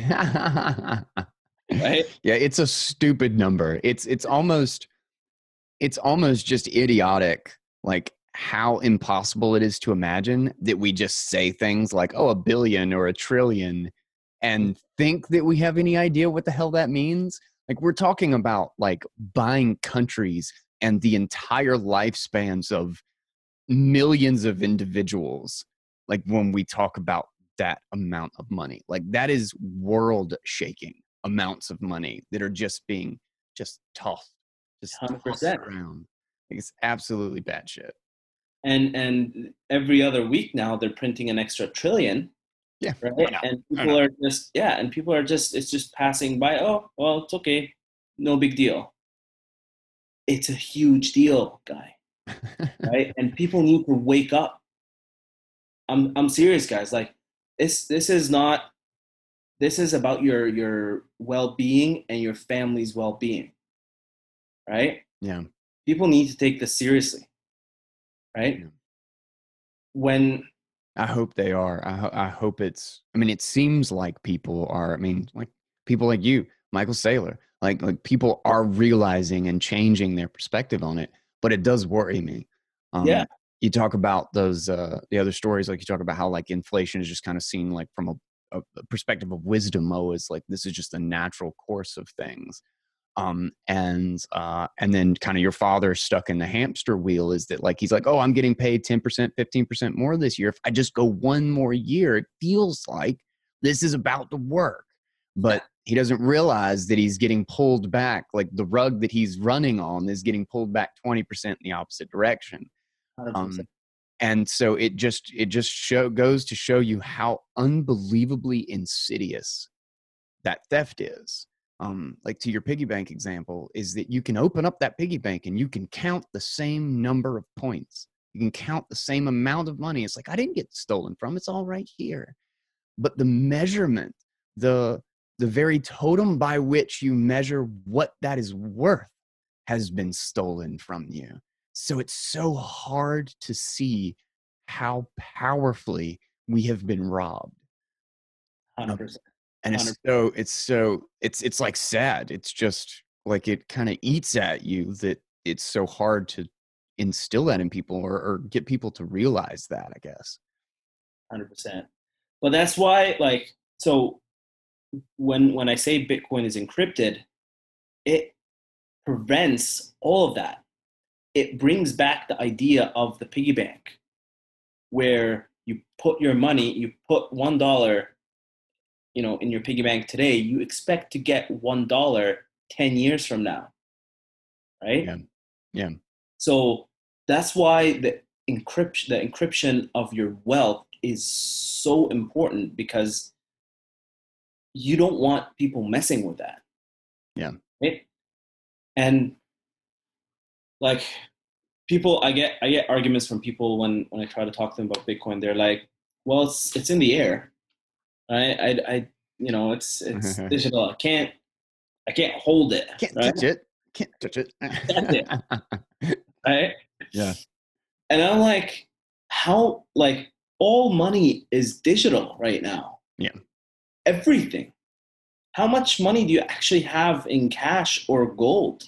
right? Yeah, it's a stupid number. It's it's almost it's almost just idiotic, like how impossible it is to imagine that we just say things like, oh, a billion or a trillion and think that we have any idea what the hell that means. Like we're talking about like buying countries and the entire lifespans of millions of individuals. Like when we talk about that amount of money, like that is world shaking amounts of money that are just being just tossed, just Hundred tossed percent. around. Like it's absolutely bad shit. And and every other week now they're printing an extra trillion, Yeah, I right? know. And I people know. are just yeah, and people are just it's just passing by. Oh, well, it's okay, no big deal. It's a huge deal, guy, right? And people need to wake up. I'm I'm serious, guys. Like this this is not this is about your your well-being and your family's well-being, right? Yeah. People need to take this seriously, right? Yeah. When I hope they are. I, ho- I hope it's. I mean, it seems like people are. I mean, like people like you, Michael Saylor, like like people are realizing and changing their perspective on it. But it does worry me. yeah, Um, you talk about those uh, the other stories, like you talk about how like inflation is just kind of seen like from a, a perspective of wisdom. Oh, is like this is just a natural course of things. Um, and uh, and then kind of your father stuck in the hamster wheel is that like he's like, oh, I'm getting paid ten percent, fifteen percent more this year. If I just go one more year, it feels like this is about to work. But he doesn't realize that he's getting pulled back, like the rug that he's running on is getting pulled back twenty percent in the opposite direction. hundred Um, percent, and so it just it just show goes to show you how unbelievably insidious that theft is. Um, like to your piggy bank example, is that you can open up that piggy bank and you can count the same number of points. You can count the same amount of money. It's like, I didn't get stolen from. It's all right here. But the measurement, the the very totem by which you measure what that is worth has been stolen from you. So it's so hard to see how powerfully we have been robbed. hundred Um, percent, and hundred. it's so it's so it's it's like sad. It's just like it kind of eats at you that it's so hard to instill that in people or, or get people to realize that, I guess. Hundred percent. But that's why, like, so when when I say Bitcoin is encrypted, it prevents all of that. It brings back the idea of the piggy bank, where you put your money, you put one dollar, you know, in your piggy bank today. You expect to get one dollar ten years from now, right? Yeah. Yeah. So that's why the encryption, the encryption of your wealth is so important because you don't want people messing with that. Yeah. Right? And like people, I get I get arguments from people when when I try to talk to them about Bitcoin. They're like, "Well, it's it's in the air, right? I I you know it's it's digital. I can't I can't hold it, Can't right? touch it. Can't touch it. That's it, right?" Yeah. And I'm like, how like all money is digital right now. Yeah. Everything. How much money do you actually have in cash or gold?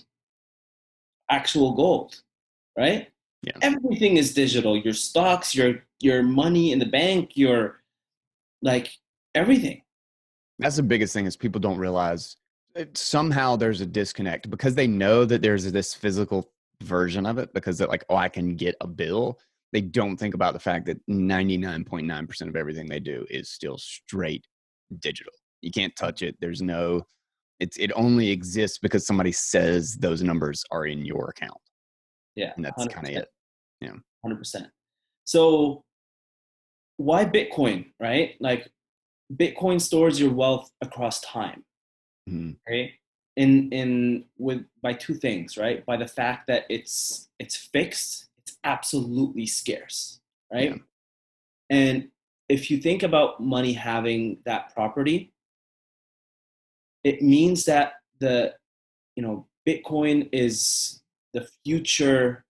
Actual gold, right? Yeah. Everything is digital. Your stocks, your your money in the bank, your like everything. That's the biggest thing is people don't realize it, somehow there's a disconnect because they know that there's this physical version of it because they're like, oh, I can get a bill. They don't think about the fact that ninety-nine point nine percent of everything they do is still straight digital. You can't touch it. There's no, it's, it only exists because somebody says those numbers are in your account. Yeah, And that's kind of it. Yeah. one hundred percent. So why Bitcoin, right? Like Bitcoin stores your wealth across time, Mhm. right? in in with by two things, right? By the fact that it's it's fixed, it's absolutely scarce, Yeah. right? And if you think about money having that property, it means that the you know Bitcoin is the future,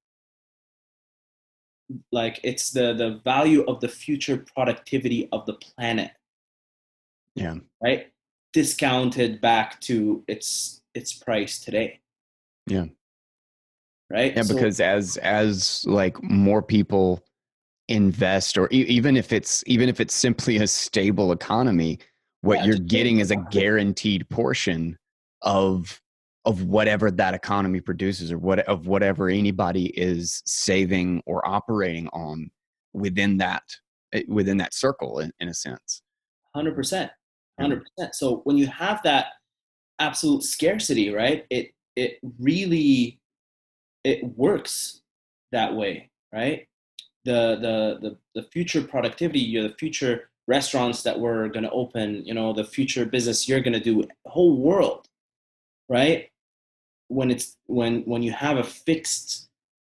like it's the the value of the future productivity of the planet, Yeah. right? Discounted back to its its price today, Yeah. right? Yeah. So Because as, as like more people invest, or e- even if it's, even if it's simply a stable economy, what yeah, you're just getting is a guaranteed portion of, of whatever that economy produces, or what, of whatever anybody is saving or operating on within that, eh, within that circle in, in a sense. one hundred percent, Yeah. one hundred percent. So when you have that absolute scarcity, right? It it really it works that way, right? The the the the future productivity, you know, the future restaurants that we're going to open, you know, the future business you're going to do, the whole world, right? When it's when when you have a fixed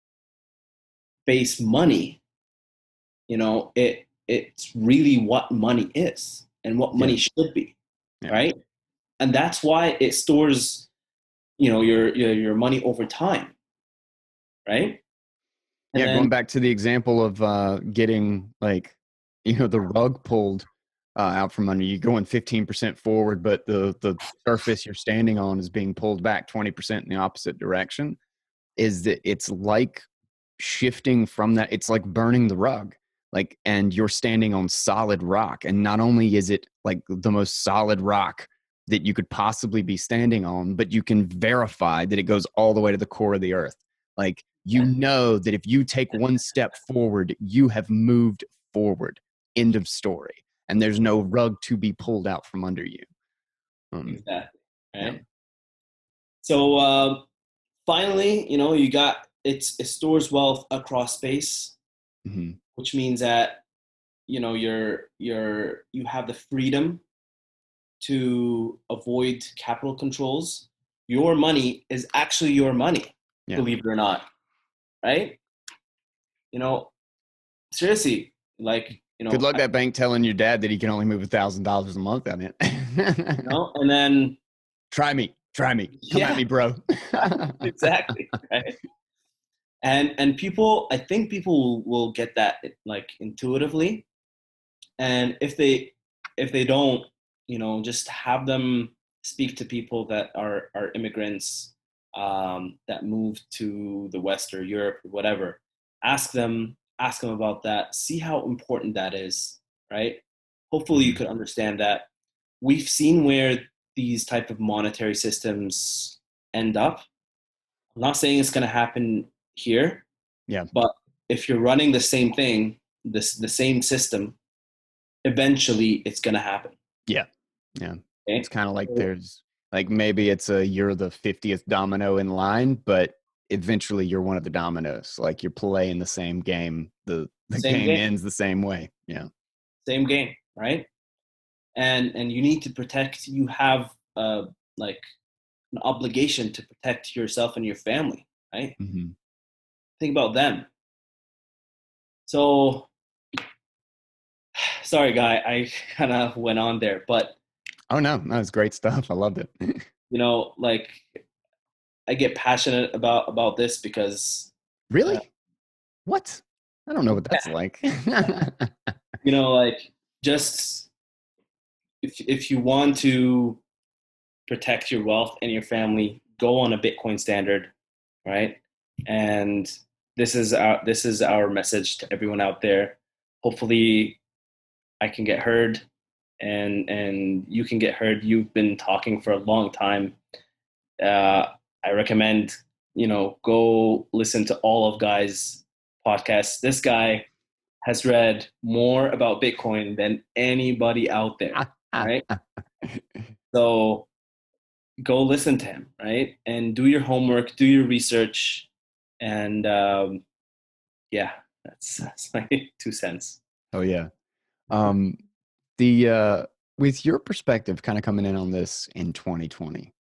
base money, you know, it it's really what money is and what Yeah. money should be, Yeah. right? And that's why it stores, you know, your your your money over time, right? And Yeah, then going back to the example of uh, getting like, you know, the rug pulled uh, out from under you, going fifteen percent forward, but the the surface you're standing on is being pulled back twenty percent in the opposite direction. Is that it's like shifting from that? It's like burning the rug, like, and you're standing on solid rock, and not only is it like the most solid rock that you could possibly be standing on, but you can verify that it goes all the way to the core of the earth. Like, you know that if you take one step forward, you have moved forward. End of story. And there's no rug to be pulled out from under you. Um, exactly, yeah. right? So um, finally, you know, you got it's it stores wealth across space, Mm-hmm. which means that you know you're you're you have the freedom to avoid capital controls. Your money is actually your money, Yeah. believe it or not, right? You know, seriously, like you Good know, luck I, that bank telling your dad that he can only move a thousand dollars a month on it. you know, and then Try me. Try me. Come at yeah, me, bro. exactly, right? And and people, I think people will, will get that like intuitively, and if they if they don't, you know, just have them speak to people that are are immigrants, um, that moved to the West or Europe or whatever. Ask them ask them about that. See how important that is, right? Hopefully, you Mhm. could understand that. We've seen where these type of monetary systems end up. I'm not saying it's going to happen here, Yeah. but if you're running the same thing, this the same system, eventually it's going to happen. Yeah. Yeah. It's Okay. kind of like So there's like maybe it's a you're the fiftieth domino in line, but eventually you're one of the dominoes. Like you're playing the same game. The the same game game, ends the same way. Yeah. same game, right? And and you need to protect. You have uh like an obligation to protect yourself and your family, right? Hmm. Think about them. So sorry, guy, I kind of went on there, but Oh no, that was great stuff. I loved it. you know, like I get passionate about about this because uh, Really? What? I don't know what that's like. you know, like just if if you want to protect your wealth and your family, go on a Bitcoin standard, right? And this is our this is our message to everyone out there. Hopefully, I can get heard, and and you can get heard. You've been talking for a long time. Uh, I recommend you know go listen to all of Guy's podcasts. This guy has read more about Bitcoin than anybody out there, right? So go listen to him, right? And do your homework, do your research, and um, yeah, that's that's my two cents. Oh yeah. Um, the uh, with your perspective, kind of coming in on this in twenty twenty.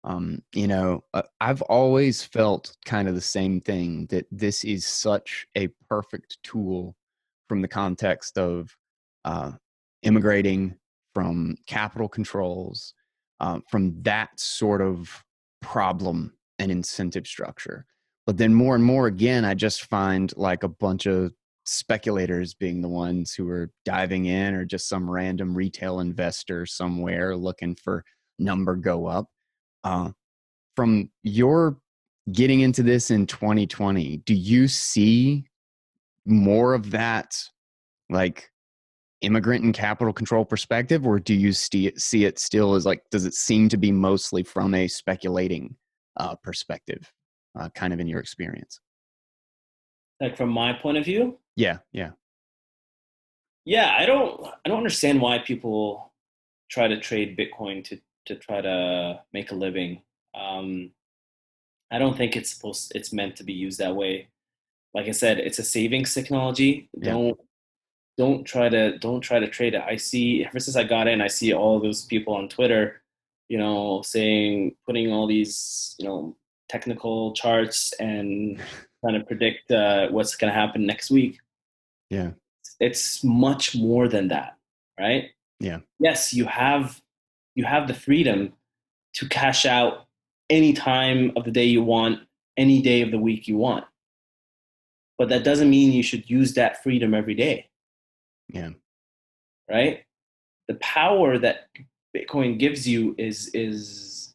Um, you know, uh, I've always felt kind of the same thing, that this is such a perfect tool from the context of uh, immigrating, from capital controls, um, from that sort of problem and incentive structure. But then more and more again, I just find like a bunch of speculators being the ones who are diving in, or just some random retail investor somewhere looking for number go up. Uh, from your getting into this in twenty twenty, do you see more of that, like, immigrant and capital control perspective, or do you see it, see it still as like, does it seem to be mostly from a speculating uh, perspective, uh, kind of in your experience? Like from my point of view, Yeah, yeah. yeah, I don't I don't understand why people try to trade Bitcoin to to try to make a living. Um, I don't think it's supposed it's meant to be used that way. Like I said, it's a savings technology. Yeah. Don't don't try to don't try to trade it. I see ever since I got in, I see all those people on Twitter, you know, saying putting all these, you know, technical charts and trying to predict uh, what's going to happen next week. Yeah. It's much more than that, right? Yeah. Yes, you have you have the freedom to cash out any time of the day you want, any day of the week you want. But that doesn't mean you should use that freedom every day, Yeah. right? The power that Bitcoin gives you is is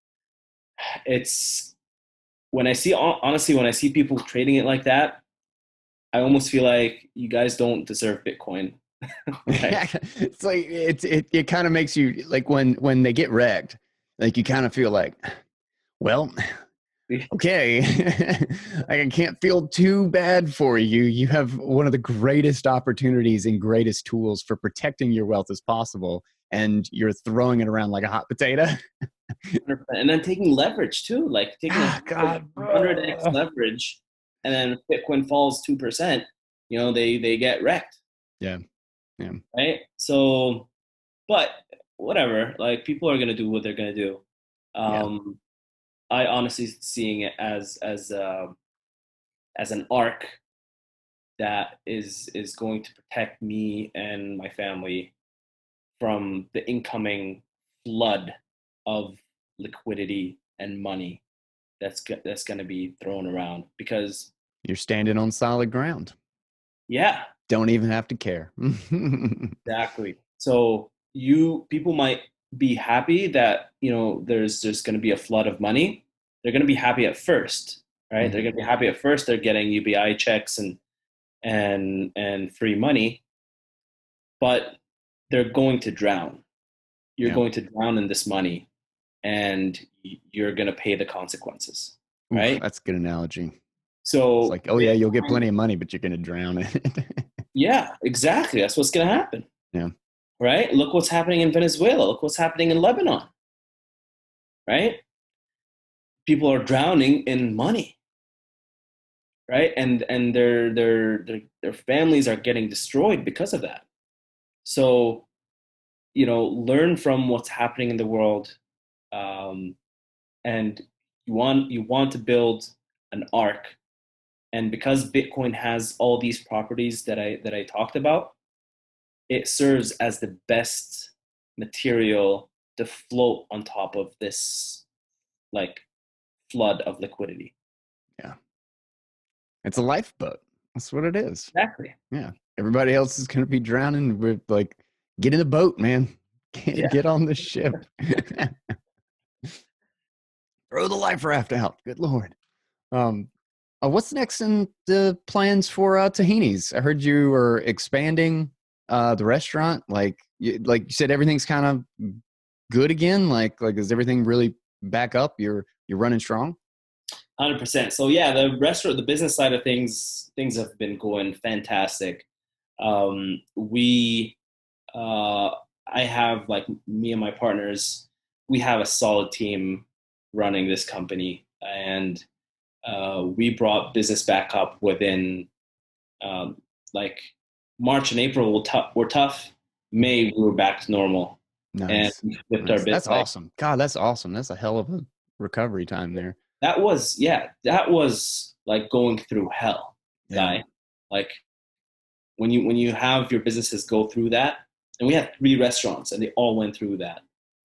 it's when I see honestly when I see people trading it like that, I almost feel like you guys don't deserve Bitcoin. Right? It's like it's it, it kind of makes you like, when when they get wrecked, like you kind of feel like, well, okay, I can't feel too bad for you. You have one of the greatest opportunities and greatest tools for protecting your wealth as possible, and you're throwing it around like a hot potato. And then taking leverage too, like taking a Ah, God, one hundred x bro. leverage, and then Bitcoin falls two percent. You know, they they get wrecked, Yeah, yeah, right? So, but whatever. Like people are gonna do what they're gonna do. yeah, Um, I honestly seeing it as as uh, as an arc that is is going to protect me and my family from the incoming flood of liquidity and money that's that's going to be thrown around because you're standing on solid ground. yeah, Don't even have to care. exactly. So you people might be happy that you know there's there's going to be a flood of money. They're going to be happy at first, right? They're Mhm. going to be happy at first. They're getting U B I checks and and and free money, but they're going to drown. You're Yeah. going to drown in this money, and you're going to pay the consequences, Oof, right? that's a good analogy. It's So like, oh yeah, you'll get Bitcoin, plenty of money, but you're gonna drown in it. yeah, exactly. That's what's going to happen, Yeah. right? Look what's happening in Venezuela. Look what's happening in Lebanon, right? People are drowning in money, right? And and their their their their families are getting destroyed because of that. So you know, learn from what's happening in the world, um, and you want you want to build an arc. And because Bitcoin has all these properties that I that I talked about, it serves as the best material to float on top of this like flood of liquidity. Yeah. It's a lifeboat. That's what it is. Exactly. Yeah. Everybody else is gonna be drowning. We're like, get in the boat, man. Get, Yeah. get on the ship. Throw the life raft out. Good Lord. Um, uh, what's next in the plans for uh, Tahini's? I heard you were expanding uh, the restaurant. Like, you, like you said, everything's kind of good again. Like, like is everything really back up? You're you're running strong. one hundred percent. So yeah, the restaurant, the business side of things, things have been going fantastic. Um, we, uh, I have like me and my partners, we have a solid team running this company, and uh, we brought business back up within um, like March and April were tough. Were tough. May we were back to normal. and Nice. we flipped our Nice. bit That's like awesome. God, that's awesome. That's a hell of a recovery time there. that was yeah, that was like going through hell, Yeah. guy. Like when you when you have your businesses go through that, and we had three restaurants and they all went through that.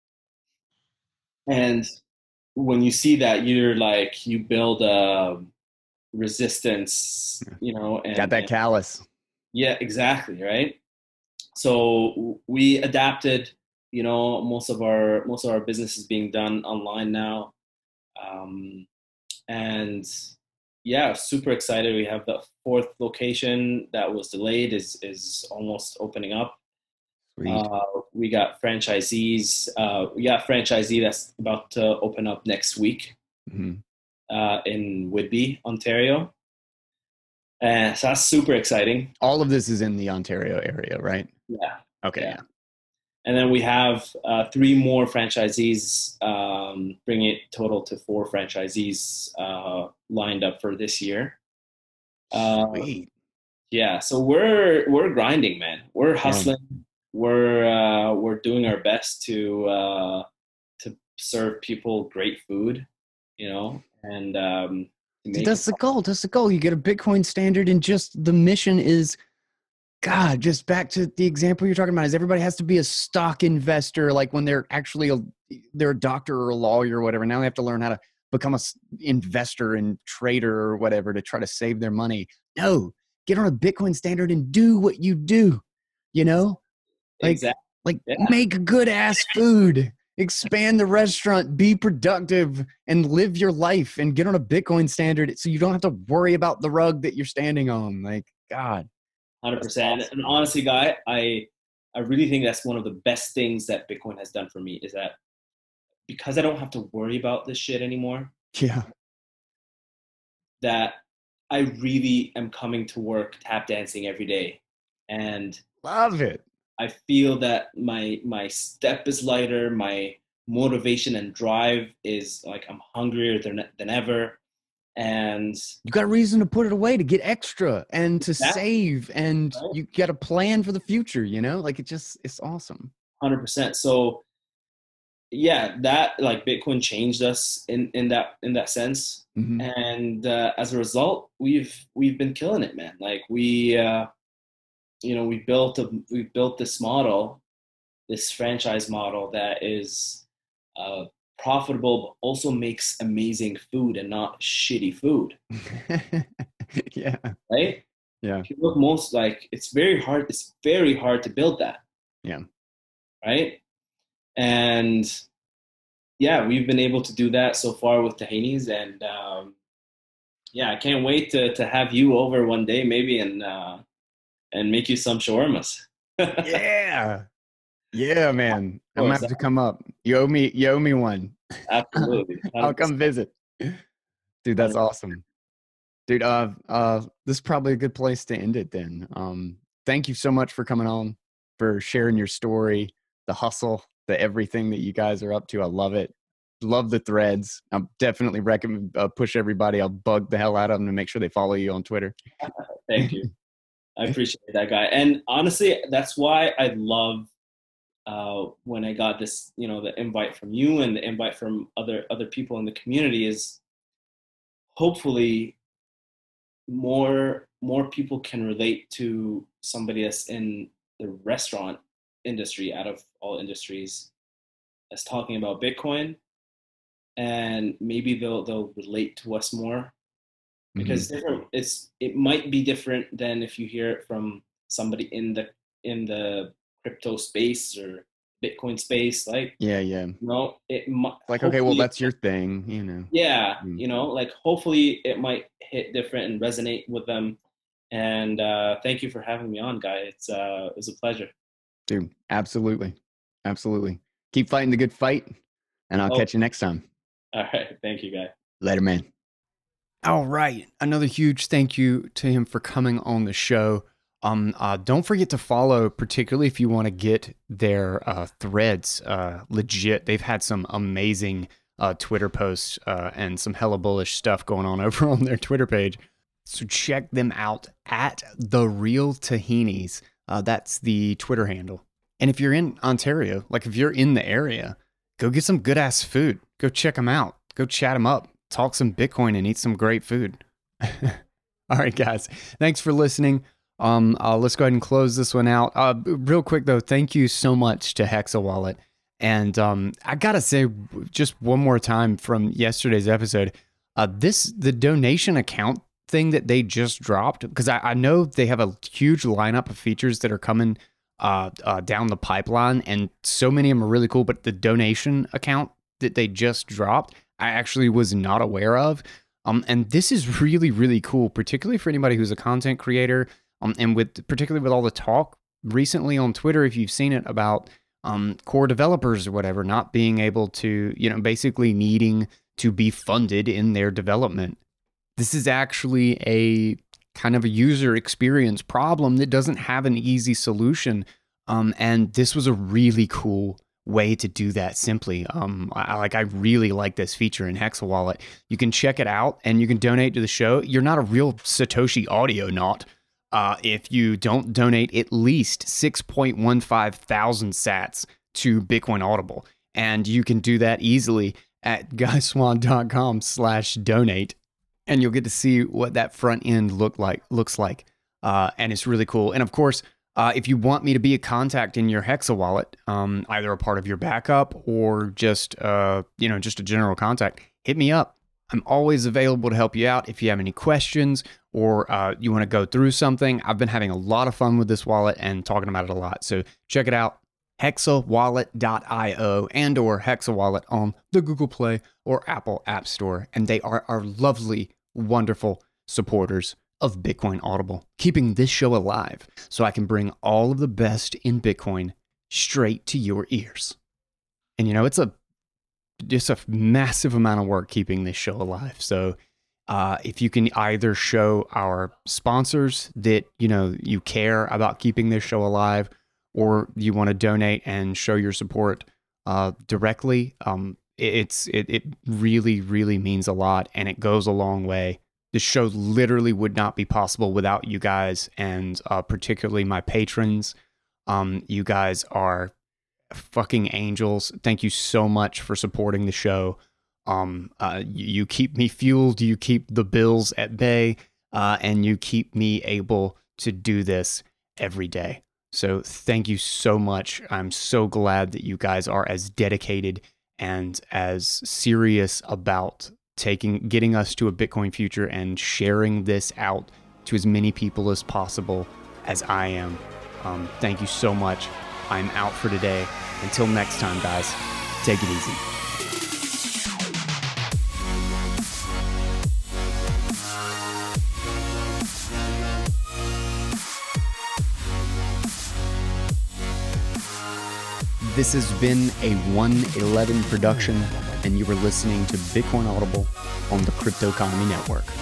And when you see that, you're like you build a resistance, you know, Got and, that and callus. yeah, exactly, right? So we adapted, you know, most of our most of our business is being done online now. Um, and yeah, super excited. We have the fourth location that was delayed is is almost opening up. Sweet. Uh, we got franchisees. Uh, we got franchisee that's about to open up next week Mm-hmm. uh, in Whitby, Ontario. And so that's super exciting. All of this is in the Ontario area, right? Yeah, Okay. yeah. Yeah. And then we have uh, three more franchisees, um, bringing it total to four franchisees uh, lined up for this year. Uh, Sweet. yeah, so we're we're grinding, man. We're Yeah. hustling. We're uh, we're doing our best to uh, to serve people great food, you know, and um, to Dude, make it. that's the goal. That's the goal. You get a Bitcoin standard, and just the mission is, God, just back to the example you're talking about, is everybody has to be a stock investor. Like when they're actually a, they're a doctor or a lawyer or whatever. Now they have to learn how to become a investor and trader or whatever to try to save their money. No, get on a Bitcoin standard and do what you do. You know, like Exactly. like Yeah, make good ass food, expand the restaurant, be productive, and live your life, and get on a Bitcoin standard so you don't have to worry about the rug that you're standing on. Like God. one hundred That's percent. awesome. And honestly, guy, I I really think that's one of the best things that Bitcoin has done for me is that because I don't have to worry about this shit anymore, Yeah. that I really am coming to work tap dancing every day. And Love it. I feel that my my step is lighter, my motivation and drive is like I'm hungrier than than ever. And You got a reason to put it away, to get extra and to that, save, and right? you got a plan for the future, you know? Like it just it's awesome. one hundred percent. So yeah, that like Bitcoin changed us in in that in that sense. Mm-hmm. And uh, as a result, we've we've been killing it, man. Like we uh, you know, we built a we built this model, this franchise model that is uh, profitable, but also makes amazing food and not shitty food, Yeah. right? Yeah. If you look most like it's very hard. It's very hard to build that, Yeah. right? And yeah, we've been able to do that so far with Tahini's, and um, yeah, I can't wait to to have you over one day, maybe, and uh, and make you some shawarmas. Of Yeah. Yeah, man. I'm gonna course, have to come up. You owe me you owe me one. absolutely, I'll one hundred percent. come visit. Dude, that's awesome. Dude, uh uh this is probably a good place to end it then. Um thank you so much for coming on, for sharing your story, the hustle, the everything that you guys are up to. I love it. Love the threads. I'll definitely recommend uh, push everybody. I'll bug the hell out of them to make sure they follow you on Twitter. Thank you. I appreciate that, guy. And honestly, that's why I love uh, when I got this, you know, the invite from you and the invite from other other people in the community is hopefully more more people can relate to somebody that's in the restaurant industry out of all industries that's talking about Bitcoin, and maybe they'll they'll relate to us more because Mhm. it's different. It's it might be different than if you hear it from somebody in the in the crypto space or Bitcoin space. Like, Yeah, yeah. you know, it might Like, okay, well, hopefully, that's your thing, you know. yeah, Mm. you know, like hopefully it might hit different and resonate with them. And uh, thank you for having me on, guy. It's uh, it was a pleasure. Dude, absolutely. Absolutely. Keep fighting the good fight, and I'll Oh, catch you next time. all right. Thank you, guy. Later, man. All right. Another huge thank you to him for coming on the show. Um, uh, don't forget to follow, particularly if you want to get their uh, threads uh, legit. They've had some amazing uh, Twitter posts uh, and some hella bullish stuff going on over on their Twitter page. So check them out at The Real Tahinis. Uh, that's the Twitter handle. And if you're in Ontario, like if you're in the area, go get some good ass food. Go check them out. Go chat them up. Talk some Bitcoin and eat some great food. All right, guys. Thanks for listening. Um, uh, let's go ahead and close this one out. Uh, real quick though, thank you so much to Hexa Wallet. And um, I gotta say, just one more time from yesterday's episode, uh, this the donation account thing that they just dropped, because I, I know they have a huge lineup of features that are coming uh, uh, down the pipeline, and so many of them are really cool. But the donation account that they just dropped, I actually was not aware of. Um, and this is really, really cool, particularly for anybody who's a content creator. Um, and with particularly with all the talk recently on Twitter, if you've seen it, about um, core developers or whatever not being able to, you know, basically needing to be funded in their development. This is actually a kind of a user experience problem that doesn't have an easy solution. Um, and this was a really cool way to do that simply. Um, I, like I really like this feature in Hexa Wallet. You can check it out and you can donate to the show. You're not a real Satoshi audio not uh, if you don't donate at least six point one five thousand sats to Bitcoin Audible. And you can do that easily at guyswan.com slash donate. And you'll get to see what that front end look like looks like. Uh, and it's really cool. And of course, uh, if you want me to be a contact in your Hexa wallet, um, either a part of your backup or just uh, you know, just a general contact, hit me up. I'm always available to help you out if you have any questions or uh, you want to go through something. I've been having a lot of fun with this wallet and talking about it a lot. So check it out. hexa wallet dot io and or Hexa Wallet on the Google Play or Apple App Store. And they are our lovely, wonderful supporters of Bitcoin Audible, keeping this show alive so I can bring all of the best in Bitcoin straight to your ears. And you know, it's a just a massive amount of work keeping this show alive. So uh, if you can either show our sponsors that, you know, you care about keeping this show alive, or you want to donate and show your support uh, directly, um, it, it's it, it really, really means a lot, and it goes a long way. This show literally would not be possible without you guys, and uh, particularly my patrons. Um, you guys are fucking angels. Thank you so much for supporting the show. Um, uh, you, you keep me fueled, you keep the bills at bay, uh, and you keep me able to do this every day. So thank you so much. I'm so glad that you guys are as dedicated and as serious about taking, getting us to a Bitcoin future and sharing this out to as many people as possible as I am. Um, thank you so much. I'm out for today. Until next time, guys, take it easy. This has been a one eleven production, and you were listening to Bitcoin Audible on the Cryptoconomy Network.